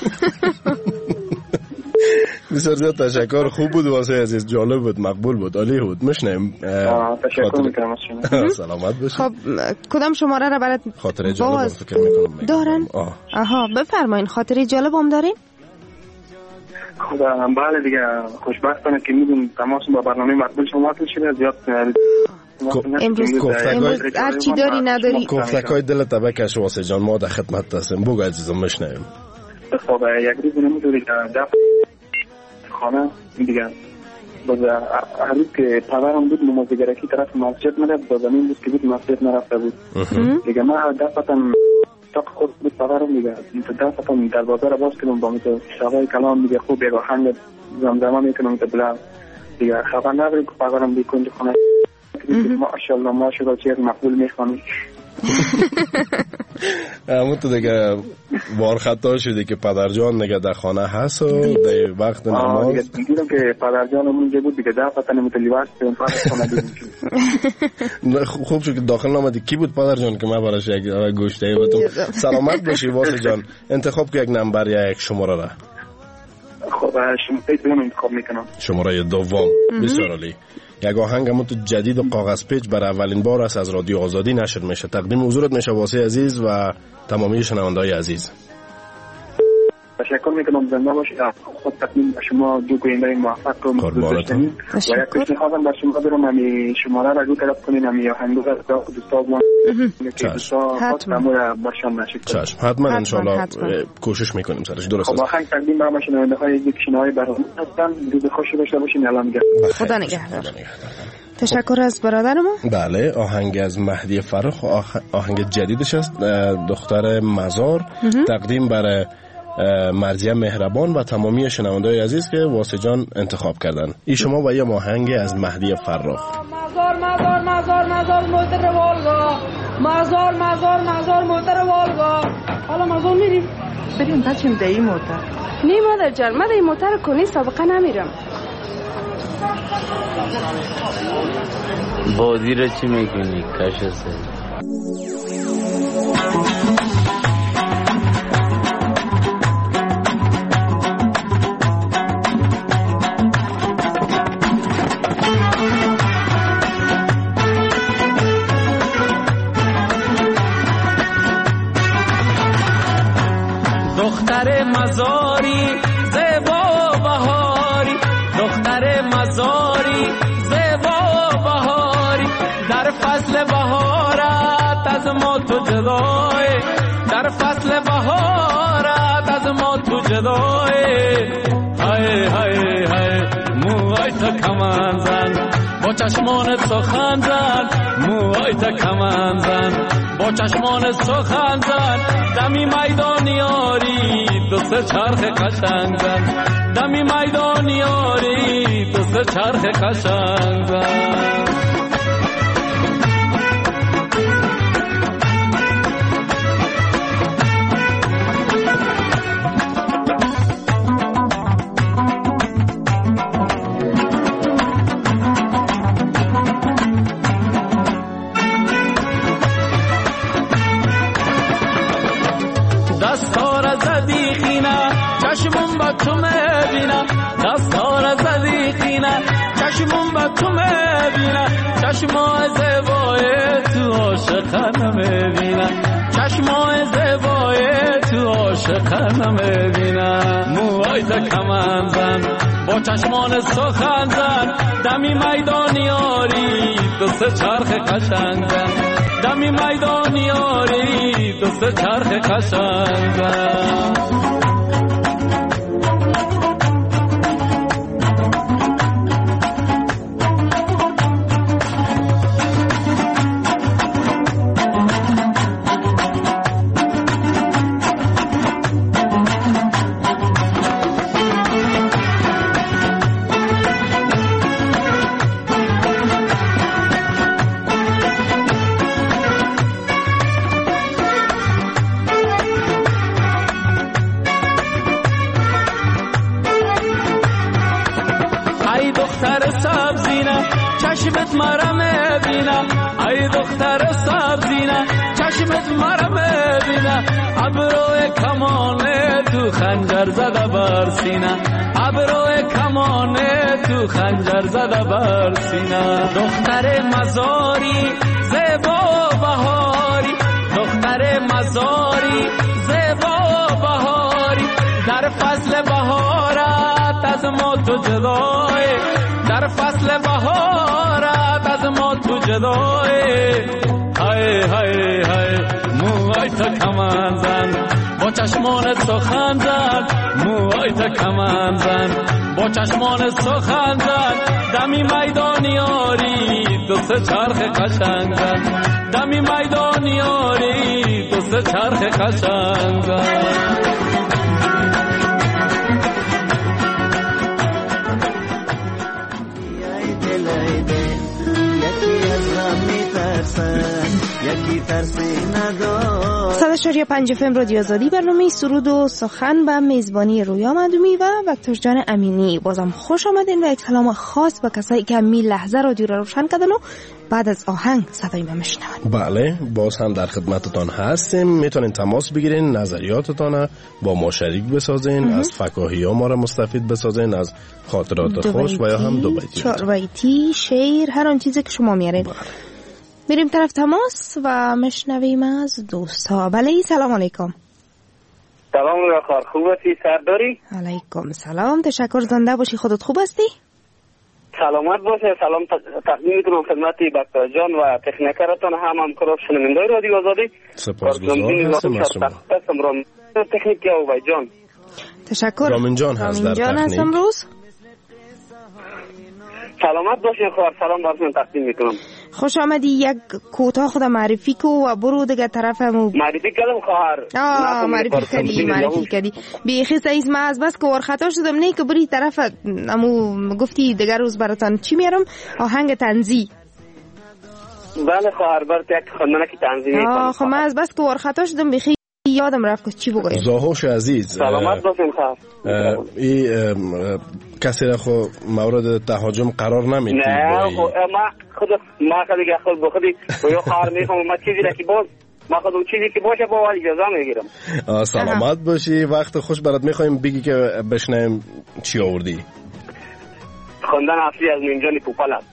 بسیار زیاد تشکر. خوب بود واسه عزیز. جالب بود، مقبول بود، عالی بود. میشنیم. تشکر میکنم از شما. سلامت باشید. خب کدام شماره را برات خاطره جالب فکر میکنم دارن؟ آها بفرمایین. خاطره جالب هم دارین؟ خب بله دیگه خوشبختانه که میدون تماس با برنامه مقبول شما وصل شده. زیاد امروز امروز هر چی داری نداری گفتکای دلت بکش واسه جان. ما در خدمت هستیم. بگو عزیزم میشنیم. خب یک روز نمیدونی که خانه دیگه باز هر روز که پدرم بود نماز دیگرکی طرف مسجد میرفت با زمین بود که بود مسجد نرفته بود دیگه من دفتم تا خود بود پدرم دیگه دفتم دروازه را باز کردم با مثل شاقای کلام دیگه خوب یک آهنگ زمزمه میکنم تا بلا دیگه خبر نداریم که پدرم دی کنج خانه ماشاءالله ماشاءالله چیز مقبول میخوانی همون تو دیگه بار خطا شده که پدر جان دیگه در خانه هست و در وقت نماز دیدم که پدر جان اونجا بود دیگه در فتن متلیوست به اون پدر خانه دیدیم خوب شد که داخل نامدی. کی بود پدر جان که من براش یک گوشته ای بتون سلامت باشی واسه جان. انتخاب که یک نمبر یا یک شماره را. خب شماره دوم انتخاب میکنم. شماره دوم بسیار عالی. یک آهنگ همون تو جدید و کاغذ پیچ برای اولین بار است از رادیو آزادی نشر میشه. تقدیم حضورت میشه واسه عزیز و تمامی شنونده‌های عزیز. تشکر میکنم. زنده باشید. خود تقدیم شما دو گوینده موفق و متشکرم. و یک پیشنهادم بر شما دارم امی شماره را گوش طرف کنین امی آهنگ را دوستان ما که دوستا حتما باشم نشید. چشم حتما ان شاء الله کوشش میکنیم سرش. درست است. خب آهنگ تقدیم برای شنونده‌های دیگه برنامه هستن. روز خوشی داشته باشین. الان میگم خدا نگهدار. تشکر از برادر ما. بله آهنگ از مهدی فرخ آهنگ جدیدش است دختر مزار تقدیم برای مرضیه مهربان و تمامی شنونده‌های عزیز که واسه جان انتخاب کردن. این شما با یه آهنگ از مهدی فرخ. مزار مزار مزار مزار موتر والگا مزار مزار مزار موتر والگا. حالا مزار میریم بریم بچیم دایی موتر. نه مادر جان من این موتر کنی سابقه نمیرم. بادی را چی میکنی کاش سه دختر مزاری زیبا بهاری دختر مزاری زیبا بهاری در فصل بهارت از ما تو جدای در فصل بهارت از ما تو جدای های های های موهای تو کمان زن با چشمان سخن زن موهای تو کمان زن با چشمان سخن زن دمی میدانیاری دو سه چرخ قشنگ زن دمی میدانیاری دو سه چرخ قشنگ زن چشمون با تو میبینم دستار زدیقینه چشمون با تو میبینم چشمای زیبای تو عاشقانه میبینم چشمای زیبای تو عاشقانه میبینم موهای تا کمان زن با چشمان سخن زن دمی میدانیاری دو سه چرخ قشنگ زن دمی میدانیاری دو سه چرخ قشنگ زن چشمت مرا میبینم ای دختر سبزینه چشمت مرا میبینم ابروی کمانه تو خنجر زده بر سینه ابروی کمانه تو خنجر زده بر سینه دختر مزاری زیبا بهاری دختر مزاری زیبا بهاری در فصل بهارت از ما تو جدای در فصل بهارت از ما تو جدای های های های موهای تا کمان زن با چشمان سخن زن موهای تا کمان زن با با چشمان سخن زد دمی میدانیاری دو سه چرخ قشنگ زد دمی میدانیاری دو سه چرخ قشنگ زد صد اشاری پنج فم رادیو آزادی برنامه سرود و سخن به میزبانی رویا مدومی و وکتور جان امینی. بازم خوش آمدین و یک سلام خاص به کسایی که می لحظه رادیو را روشن کردن و بعد از آهنگ صدای ما میشنون. بله باز هم در خدمتتان هستیم. میتونین تماس بگیرین، نظریاتتان با ما شریک بسازین، از فکاهی ها ما را مستفید بسازین، از خاطرات خوش و یا هم دو بیتی چهار بیتی شعر هر آن چیزی که شما میارین. میریم طرف تماس و مشنویم از دوستا. بله سلام علیکم. سلام رخار، خوب هستی سرداری؟ علیکم سلام، تشکر. زنده باشی، خودت خوب هستی؟ سلامت باشه. سلام تقدیم میکنم خدمت بکتر جان و تکنیکرتان هم همکاران شنوندگان رادیو آزادی. سپاسگزارم هستم از شما. تکنیک او بای جان. تشکر. رامین جان هست در جان هست امروز. سلامت باشین خواهر، سلام براتون تقدیم میکنم. خوش آمدی. یک کوتاه خود معرفی کو و برو دیگه طرفمو. معرفی کردم خواهر. آه معرفی کردی معرفی کردی. بیخی سعیز ما از بس که ور خطا شدم نه که بری طرف امو گفتی دیگر روز براتون چی میارم؟ آهنگ طنزی. بله خواهر، برات یک خواندنه که طنزی میکنم. آه خب من از بس که ور خطا شدم بیخی یادم رفت که چی بگویم. زاهوش عزیز سلامت باشین خواهر. این کسی را خو مورد تهاجم قرار نمیدی؟ نه ما خود ما خود دیگه خود به خودی با یه خواهر میخوام ما چیزی را که باز ما خود اون چیزی که باشه با ولی اجازه میگیرم. سلامت باشی. وقت خوش برات میخوایم بگی که بشنیم چی آوردی. خواندن اصلی از نینجان پوپل است.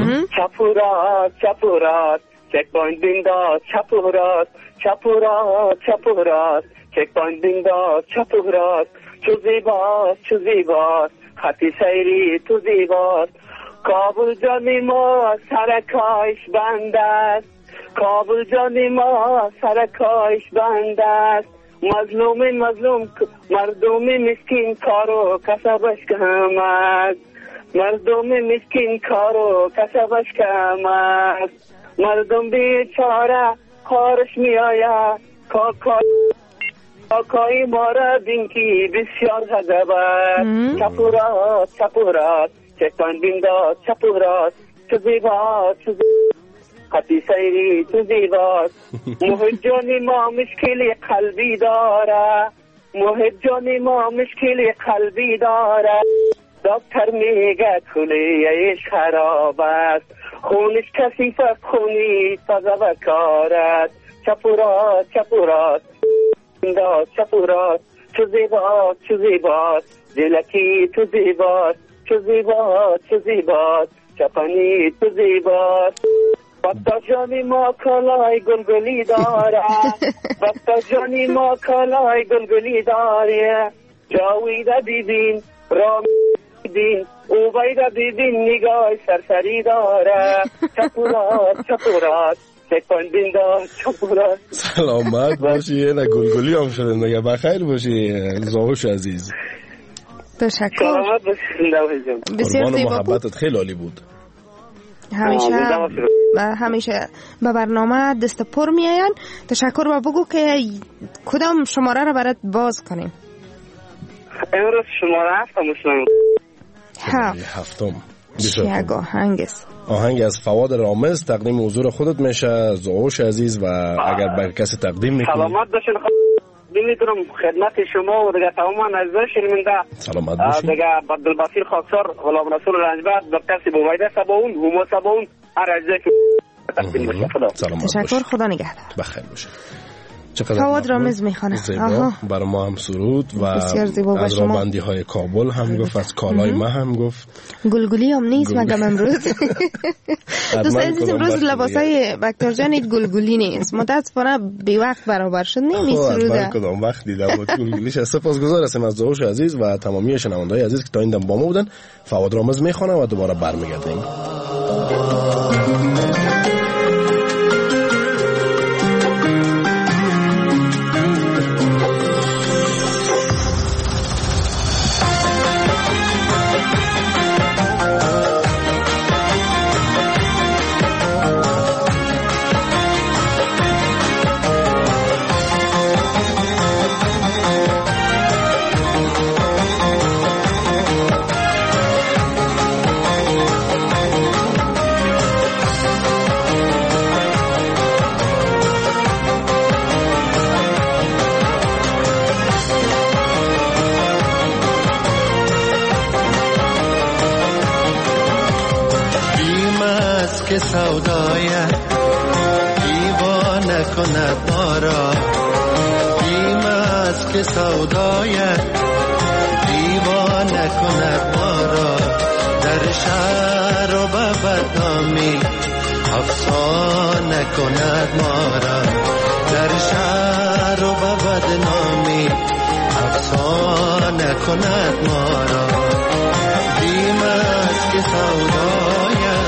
چپورات چپورات چک پوینت بینداز چپورات چپورات چپورات چک پوینت بینداز چپورات چو زیباست چو زیباست خطی سیری تو زیباست کابل جانی ما سرکایش بند است کابل جانی ما سرکایش بند است مظلوم مظلوم مردم مسکین کارو کسبش کم است مردم مسکین کارو کسبش کم است مردم بیچاره خارش می آید کاکای کاکای مارا دینکی بسیار غضب است چپورات چپورات چکان بینداز چپورات چو زیباست چو خطی سیری چو زیباست محیط جانی ما مشکلی قلبی داره محیط جانی ما مشکلی قلبی داره دکتر میگه کلیهش خراب است خونش کثیف است خونی تازه و کار است چپورات چپورات بینداز چپورات چو زیباست چو زیباست دلکی تو زیباست چو زیباست چو زیباست چپنی تو زیباست بکتا جانی ما کالای گلگلی داره بکتا جانی ما کالای گلگلی داره جاویده بیبین رام بیبین او بایده بیبین نگاه سرسری داره چپورات چپورات چکان بینداز چپورات. سلامت باشی. نه گلگلی هم شده نگه بخیر باشی زاهوش عزیز. تشکر. سلامت باشی. بسیار زیبا محبتت خیلی عالی بود. همیشه همیشه به برنامه دست پر میاین. تشکر و بگو که کدام شماره را برات باز کنیم. امروز شماره هفتم شدیم. هفت هفتم. چی یک آهنگ است؟ آهنگ از فواد رامز تقدیم حضور خودت میشه زاهوش عزیز و اگر به کسی تقدیم میکنی. سلامت باشین. میتونم خدمت شما و دیگه تمام عزیزان شنونده سلامت باشین. دیگه عبدالبصیر خاکسار غلام رسول رنجبر دکتر سیبویده سباون هما سباون هر عزیزی که تقدیم میشه. خدا تشکر. خدا نگهدار. بخیر باشه. فواد رامز میخونه. زیبا برای ما هم سرود و از رابندی های کابل هم گفت، از کالای ما هم گفت. گلگلی هم نیست مگم امروز. دوست عزیز امروز لباسای بکتر جان ایت گلگلی نیست. متاسفانه بی وقت برابر شد نمی سروده. خب کدام وقت دیدم گلگلیش. سپاسگزار هستم از زاهوش عزیز و تمامی شنونده‌های عزیز که تا این دم با ما بودن. فواد رامز میخونه و دوباره برمیگردیم. که سودایت دیوانه کند ما را، بیم است که سودایت دیوانه کند ما را، در شهر و به بدنامی افسانه کند ما را، در شهر و به بدنامی افسانه کند ما را، بیم است که سودایت.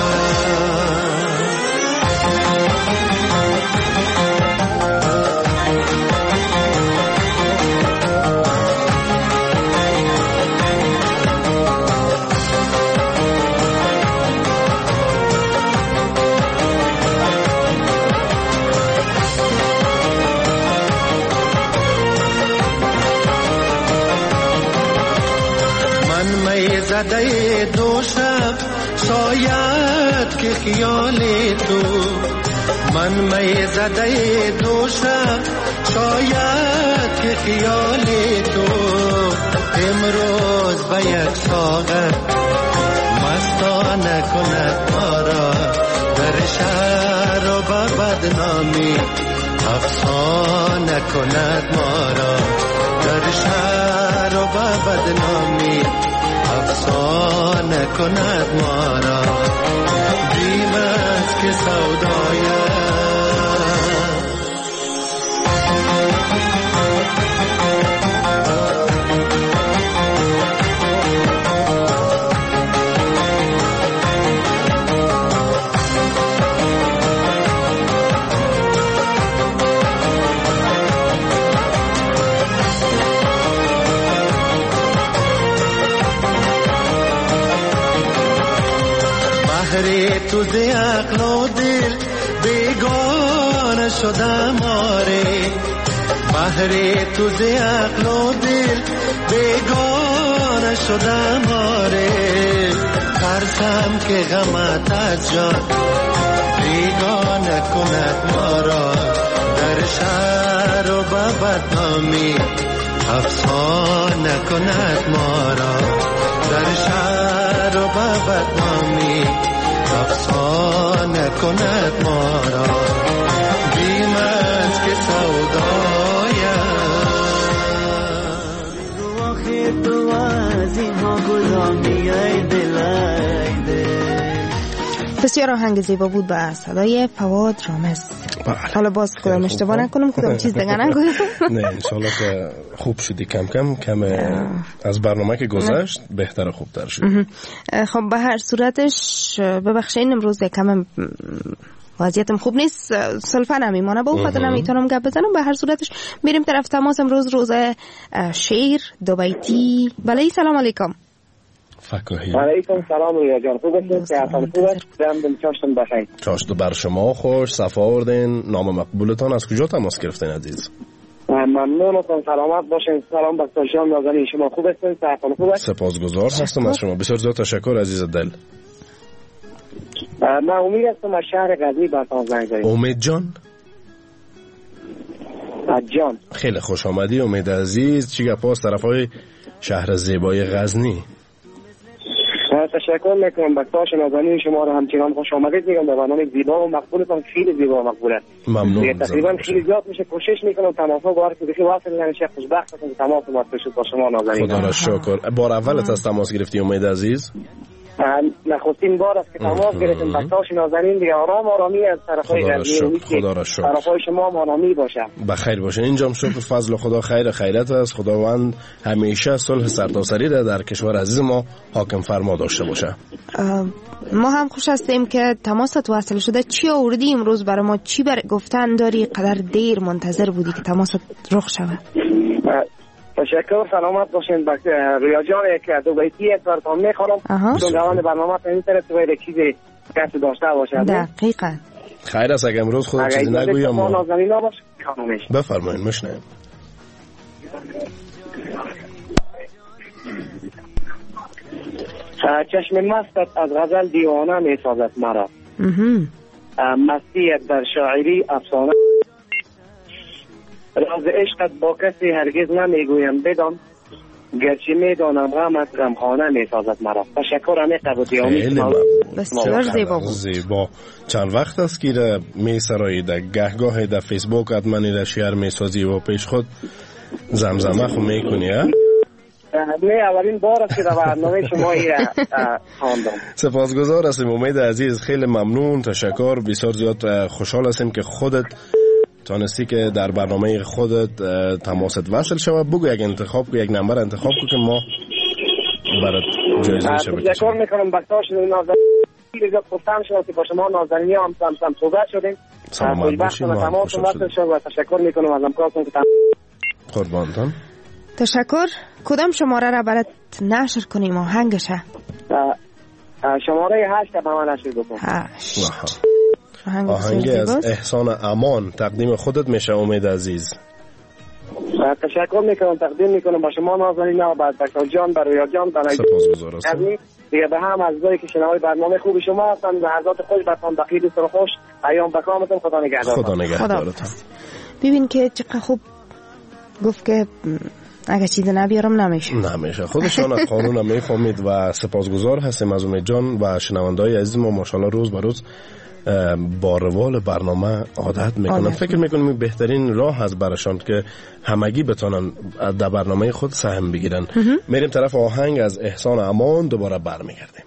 زده دو شب شاید که خیال تو، من می زده دو شب شاید که خیال تو، امروز به یک ساغر مستانه کند ما را، در شهر و به بدنامی افسانه کند ما را، در شهر و به بدنامی افسانه کند ما را، بیم است که سودایت. تو ز عقل و دل بیگانه شدم آره، بهر تو ز عقل و دل بیگانه شدم آره، ترسم که غمت از جان بیگانه کند ما را، در شهر و به بدنامی افسانه کند ما را، در شهر و به بدنامی افسانه کند ما را، بیم است که سودایت. واخی تو از اینها گلامی ای دل ای دل. بسیار آهنگ زیبا بود با صدای فواد رامز. حالا باز کدام اشتباه نکنم، کدام چیز دیگه نگویم. نه انشالله که خوب شدی، کم کم کم از برنامه که گذشت بهتر و خوبتر شد. خب به هر صورتش ببخشید امروز کم وضعیتم خوب نیست، سلفن هم میمانه با خاطر نمیتونم گپ بزنم. به هر صورتش میریم طرف تماس. امروز روز شعر دو بیتی. بله سلام علیکم. فکاهی. علیکم سلام رویا جان، خوب هستید؟ صحتتون خوب است؟ دم چاشتون بخیر. چاشت بر شما خوش. صفا آوردین. نام مقبولتان از کجا تماس گرفتین عزیز؟ ممنونتون، سلامت باشین. سلام بر جان نازنین، شما خوب هستین؟ صحتتون خوب است؟ سپاسگزار هستم از شما، بسیار زیاد تشکر عزیز دل. من امید هستم از شهر غزنی براتون زنگ زدم. امید جان؟ جان خیلی خوش آمدی امید عزیز. چی گپ است طرفای شهر زیبای غزنی؟ تشکر میکنم بکتاش نازنین، شما رو همچنان خوش آمدید میگم به برنامه زیبا و مقبولتون. خیلی زیبا و مقبوله. ممنون. تقریبا خیلی زیاد میشه، کوشش میکنم تماسا بار که بخی واصل نمیشه. خوشبخت هستم تماس ما شد با شما نازنین. خدا را شکر. بار اولت از تماس گرفتی امید عزیز؟ نخستین بار است که تماس گرفتیم. بکتاش نازنین دیگه آرام آرامی از طرفای غزنی، خدا را شکر. طرفای شما آرامی باشه. بخیر باشه. اینجام شکر فضل خدا خیر خیرت است. خداوند همیشه صلح سرتاسری را در کشور عزیز ما حاکم فرما داشته باشه. ما هم خوش هستیم که تماست وصل شده. چی آوردی امروز برای ما؟ چی بر گفتن داری؟ قدر دیر منتظر بودی که تماست رخ شود. تشکر، سلامت باشین. رویا جان یک دو بیتی است براتون میخوانم چون روان برنامه این طرف باید چیزی کسی داشته باشه. دقیقاً. خیر است اگه امروز خودت چیزی نگویم. ما نازنین باش خانمش. بفرمایید میشنویم. چشم مستت از غزل دیوانه میسازد مرا، مستی در شاعری افسانه، راز عشقت با کسی هرگز نمیگویم بدان، گرچه میدانم غمت غمخانه میسازد مرا. تشکر. همه قبوتیامی بسیار زیبا بود. زیبا. چند وقت است که می سرایی در گهگاه در فیسبوک ادمنی در شیر می سازی و پیش خود زمزمه خو می کنی ها؟ نه اولین بار است که در برنامه شما ایره خواندم. سپاسگزار هستیم امید عزیز، خیلی ممنون، تشکر، بسیار زیاد خوشحال هستیم که خودت تانستی که در برنامه خودت تماست وصل شود. بگو یک انتخاب کو، یک نمبر انتخاب کو که ما برات جایزه شو بکشیم. تشکر میکنم بخشاش نازنین زیاد گفتم شد که با شما نازنینی هم هم هم صحبت شدیم. سلامت باشید. تمام وصل شد و تشکر میکنم از همکارتون که قربانتان. تشکر. کدام شماره را برات نشر کنیم آهنگشه؟ شماره هشت به من نشر بکن. هشت. آهنگ از احسان امان تقدیم خودت میشه امید عزیز. تشکر میکنم، تقدیم میکنم با شما نازنین و بعد بکر جان، برای جان، برای سپاسگزار هستم دیگه به هم عزیزایی که شنوای برنامه خوب شما هستن. لحظات خوش براتون بخیر و خوش. ایام بکامتون. خدا نگهدار. خدا نگهدارتون. ببین که چقدر خوب گفت که اگه چیزی نبیارم نمیشه نمیشه خودشان از قانون هم میفهمید و سپاسگزار هستیم از امید جان و شنونده‌های عزیز ما. ماشاءالله روز به روز با روال برنامه عادت میکنن. فکر میکنم بهترین راه از برشان که همگی بتونن در برنامه خود سهم بگیرن. میریم طرف آهنگ از احسان امان، دوباره برمیگردیم.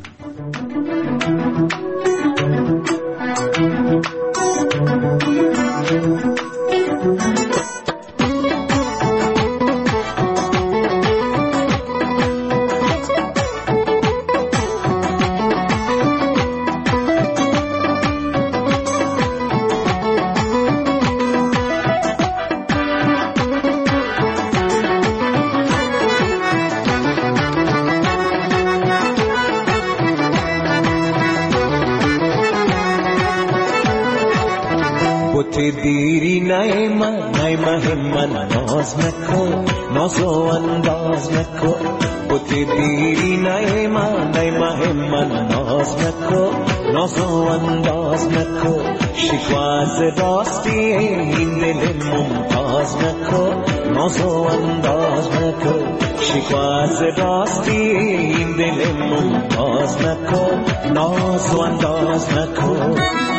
دیری نیما نیما همن ناز نکن، ناز و انداز نکن. بوتی دیری نیما نیما همن ناز نکن، ناز و انداز نکن. شکواز راستی این دل ممتاز نکن، ناز و انداز نکن. شکواز راستی این دل ممتاز نکن، ناز و انداز نکن.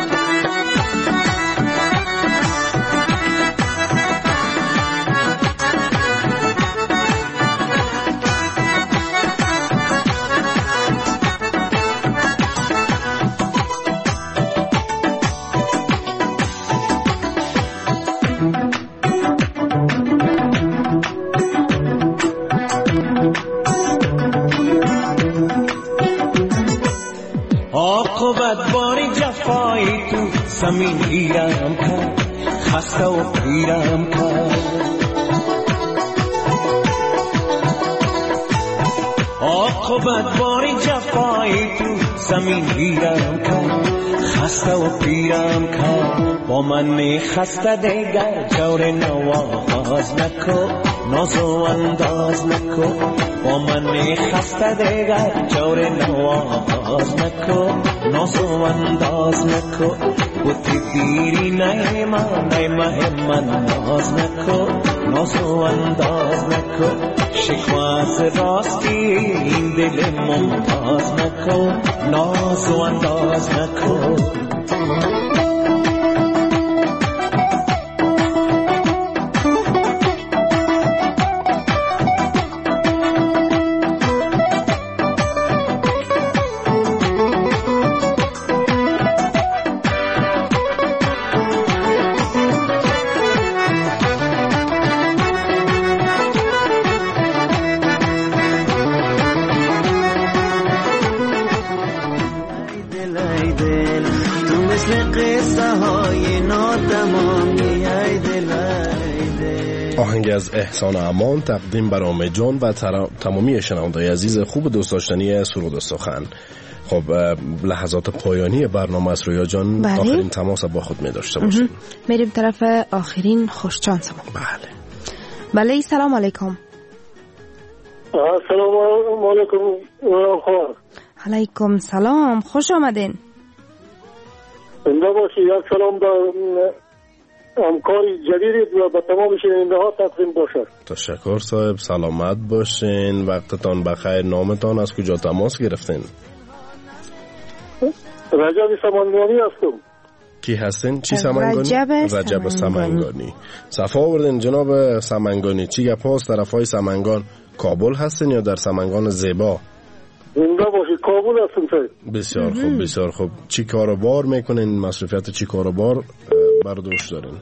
عاقبت باری جفایی تو زمین گیرم کرد، خسته و پیرم کرد. عاقبت باری جفایی تو زمین گیرم کرد، خسته و پیرم کرد. با من خسته دیگر جور نواز نکو، ناز و انداز نکو. با من خسته دیگر جور نواز نکو، ناز و انداز نکو. بوتی دیری نیما نیما همن ناز نکو، ناز و انداز نکو. شکواز راستی این دل ممتاز نکو، ناز و انداز نکو. آهنگ از احسان امان تقدیم بر امید جان و تمامی شنونده‌های عزیز خوب دوست داشتنی سرود و سخن. خب لحظات پایانی برنامه است رویا جان. بله. آخرین تماس با خود می داشته باشیم. میریم طرف آخرین خوشچانسمون. بله بله. سلام علیکم. سلام علیکم. علیکم سلام، خوش آمدین. زنده باشی. یک سلام به همکار جدیدت و به تمام شنونده ها تقدیم باشد. تشکر صاحب، سلامت باشین، وقتتان بخیر. نامتان از کجا تماس گرفتین؟ رجب سمنگانی هستم. کی هستین؟ چی سمنگانی؟ رجب, رجب سمنگانی. صفا آوردین جناب سمنگانی. چی گپ هست طرفای سمنگان؟ کابل هستین یا در سمنگان زیبا؟ زنده باشید. کابل هستم سید. بسیار خوب بسیار خوب. چی کاروبار میکنین؟ مصرفیت چی کاروبار برداشت دارین؟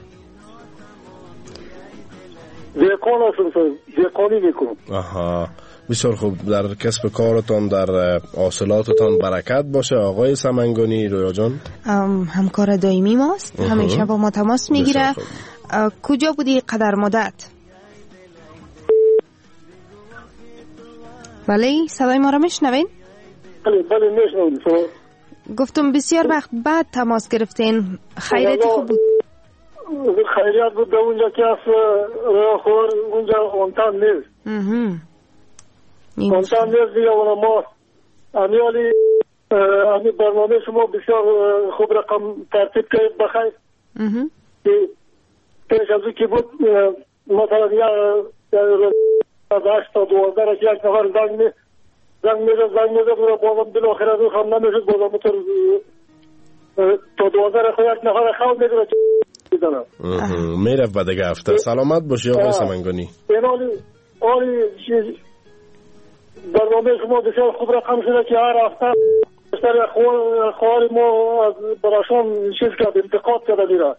دیکان هستم سید. دیکانی میکنم. آها بسیار خوب. در کسب کارتان در حاصلاتتان برکت باشه آقای سمنگانی. رویا جان همکار دائمی ماست. همیشه با ما تماس میگیره. کجا بودی قدر مدت؟ بله صدای ما را میشنوین؟ بله بله میشنویم. گفتم بسیار وقت بعد تماس گرفتین. خیریت خوب بود؟ خیریت بود. اونجا که از خور اونجا اونتان نیست. اونتان نیست دیگه. و ما امیالی امی برنامه شما بسیار خوب رقم ترتیب کرد بخیر. پیش از او که بود مثلا یا از هشت تا دوازده را که یک نفر زنگ می زنگ می زنگ می زنگ می بازم دل آخر از او خم نمیشد. بازم تو تا دوازده را خود یک نفر خواب میدونه میدنم میرفت بعد دیگه هفته. سلامت باشی آقای سمنگانی. این آلی آلی برنامه شما بسیار خوب رقم شده که هر هفته بسیار خواری ما براشون چیز کرد انتقاد کرده میره.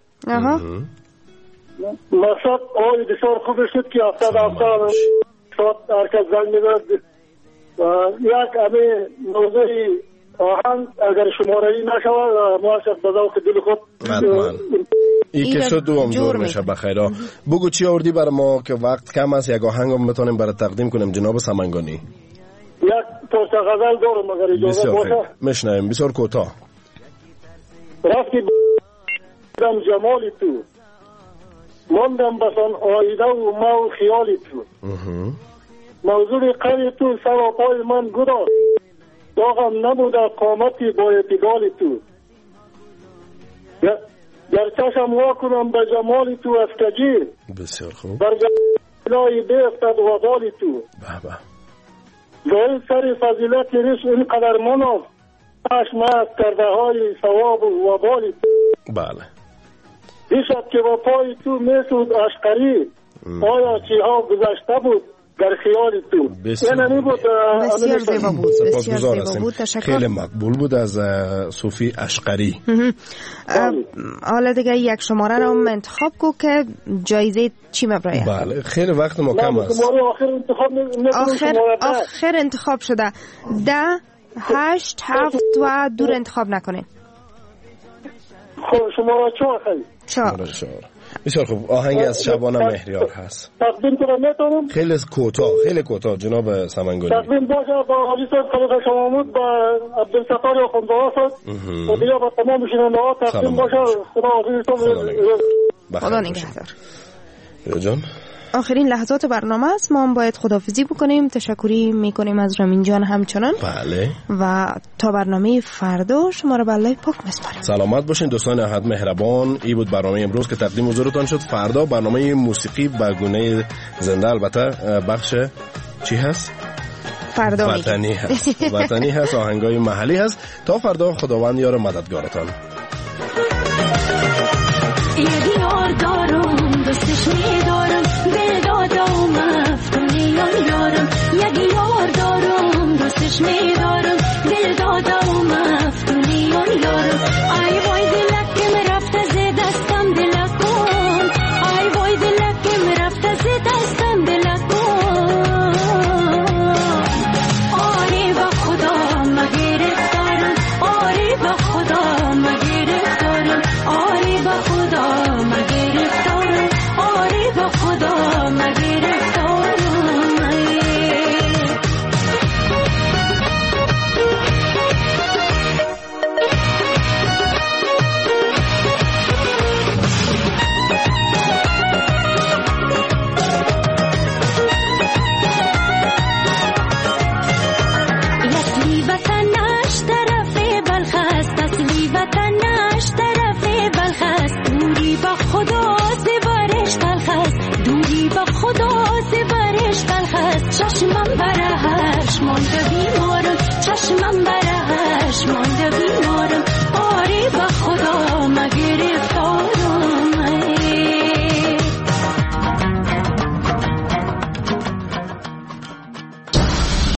مقصد آلی بسیار خوب شد که هفته هفته ساعت هرکس زنگ میداد. یک همه موضوعی آهنگ اگر شماره‌ای نشود معاشق بذاو که دل خود ای که شد دوام جور میشه. بخیر بگو چی آوردی برای ما که وقت کم است. یک آهنگ هم بتونیم برای تقدیم کنیم جناب سمنگانی. یک پشت غزل دارم اگر اجازه باشه. میشنویم. بسیار کوتاه. رفتی بودم جمالی تو ماندم بسان آیده و ما و خیالی تو موضوع قوی تو سر پای من گذار داغم نبوده قامتی با اعتدال تو در چشم وا کنم به جمال تو از کجی بسیار خوب بر جلای بیفتد وبال تو داری سر فضیلت ریش اینقدر مناف چشم از کرده های ثواب و وبال تو. بله دیشب که با پای تو میسود اشقری آیا چی ها گذشته بود در خیال تو. بسیار بود. بسیار زیبا بود. بسیار زیبا بود. تشکر. خیلی مقبول بود از صوفی اشقری. حالا دیگه یک شماره رو انتخاب کو که جایزه چی مبرایه. بله خیلی وقت ما کم است. آخر انتخاب آخر آخر انتخاب شده. ده هشت هفت و دور انتخاب نکنین. خب شماره چهار خیلی. چهار. بسیار خوب. آهنگی از شبانه مهریار هست. تقدیم کنم میتونم؟ خیلی کوتاه خیلی کوتاه جناب سمنگانی. تقدیم باشه با حاجی صاحب خلیفه شمامود با عبدالستار اخوندزاده صاحب و دیگه با تمام شنونده ها تقدیم باشه. خدا حافظتون. خدا نگهدار. جان آخرین لحظات برنامه است. ما هم باید خداحافظی بکنیم. تشکری میکنیم از رامین جان همچنان. بله. و تا برنامه فردا شما را به الله پاک میسپاریم. سلامت باشین دوستان احد مهربان. این بود برنامه امروز که تقدیم حضورتان شد. فردا برنامه موسیقی به گونه زنده البته بخش چی هست؟ فردا وطنی هست. وطنی هست. آهنگای محلی هست. تا فردا خداوند یار مددگارتان. یه دیار دارم دوستش میدارم دل دادا و مفتونی یارم یه دیار دارم دوستش میدارم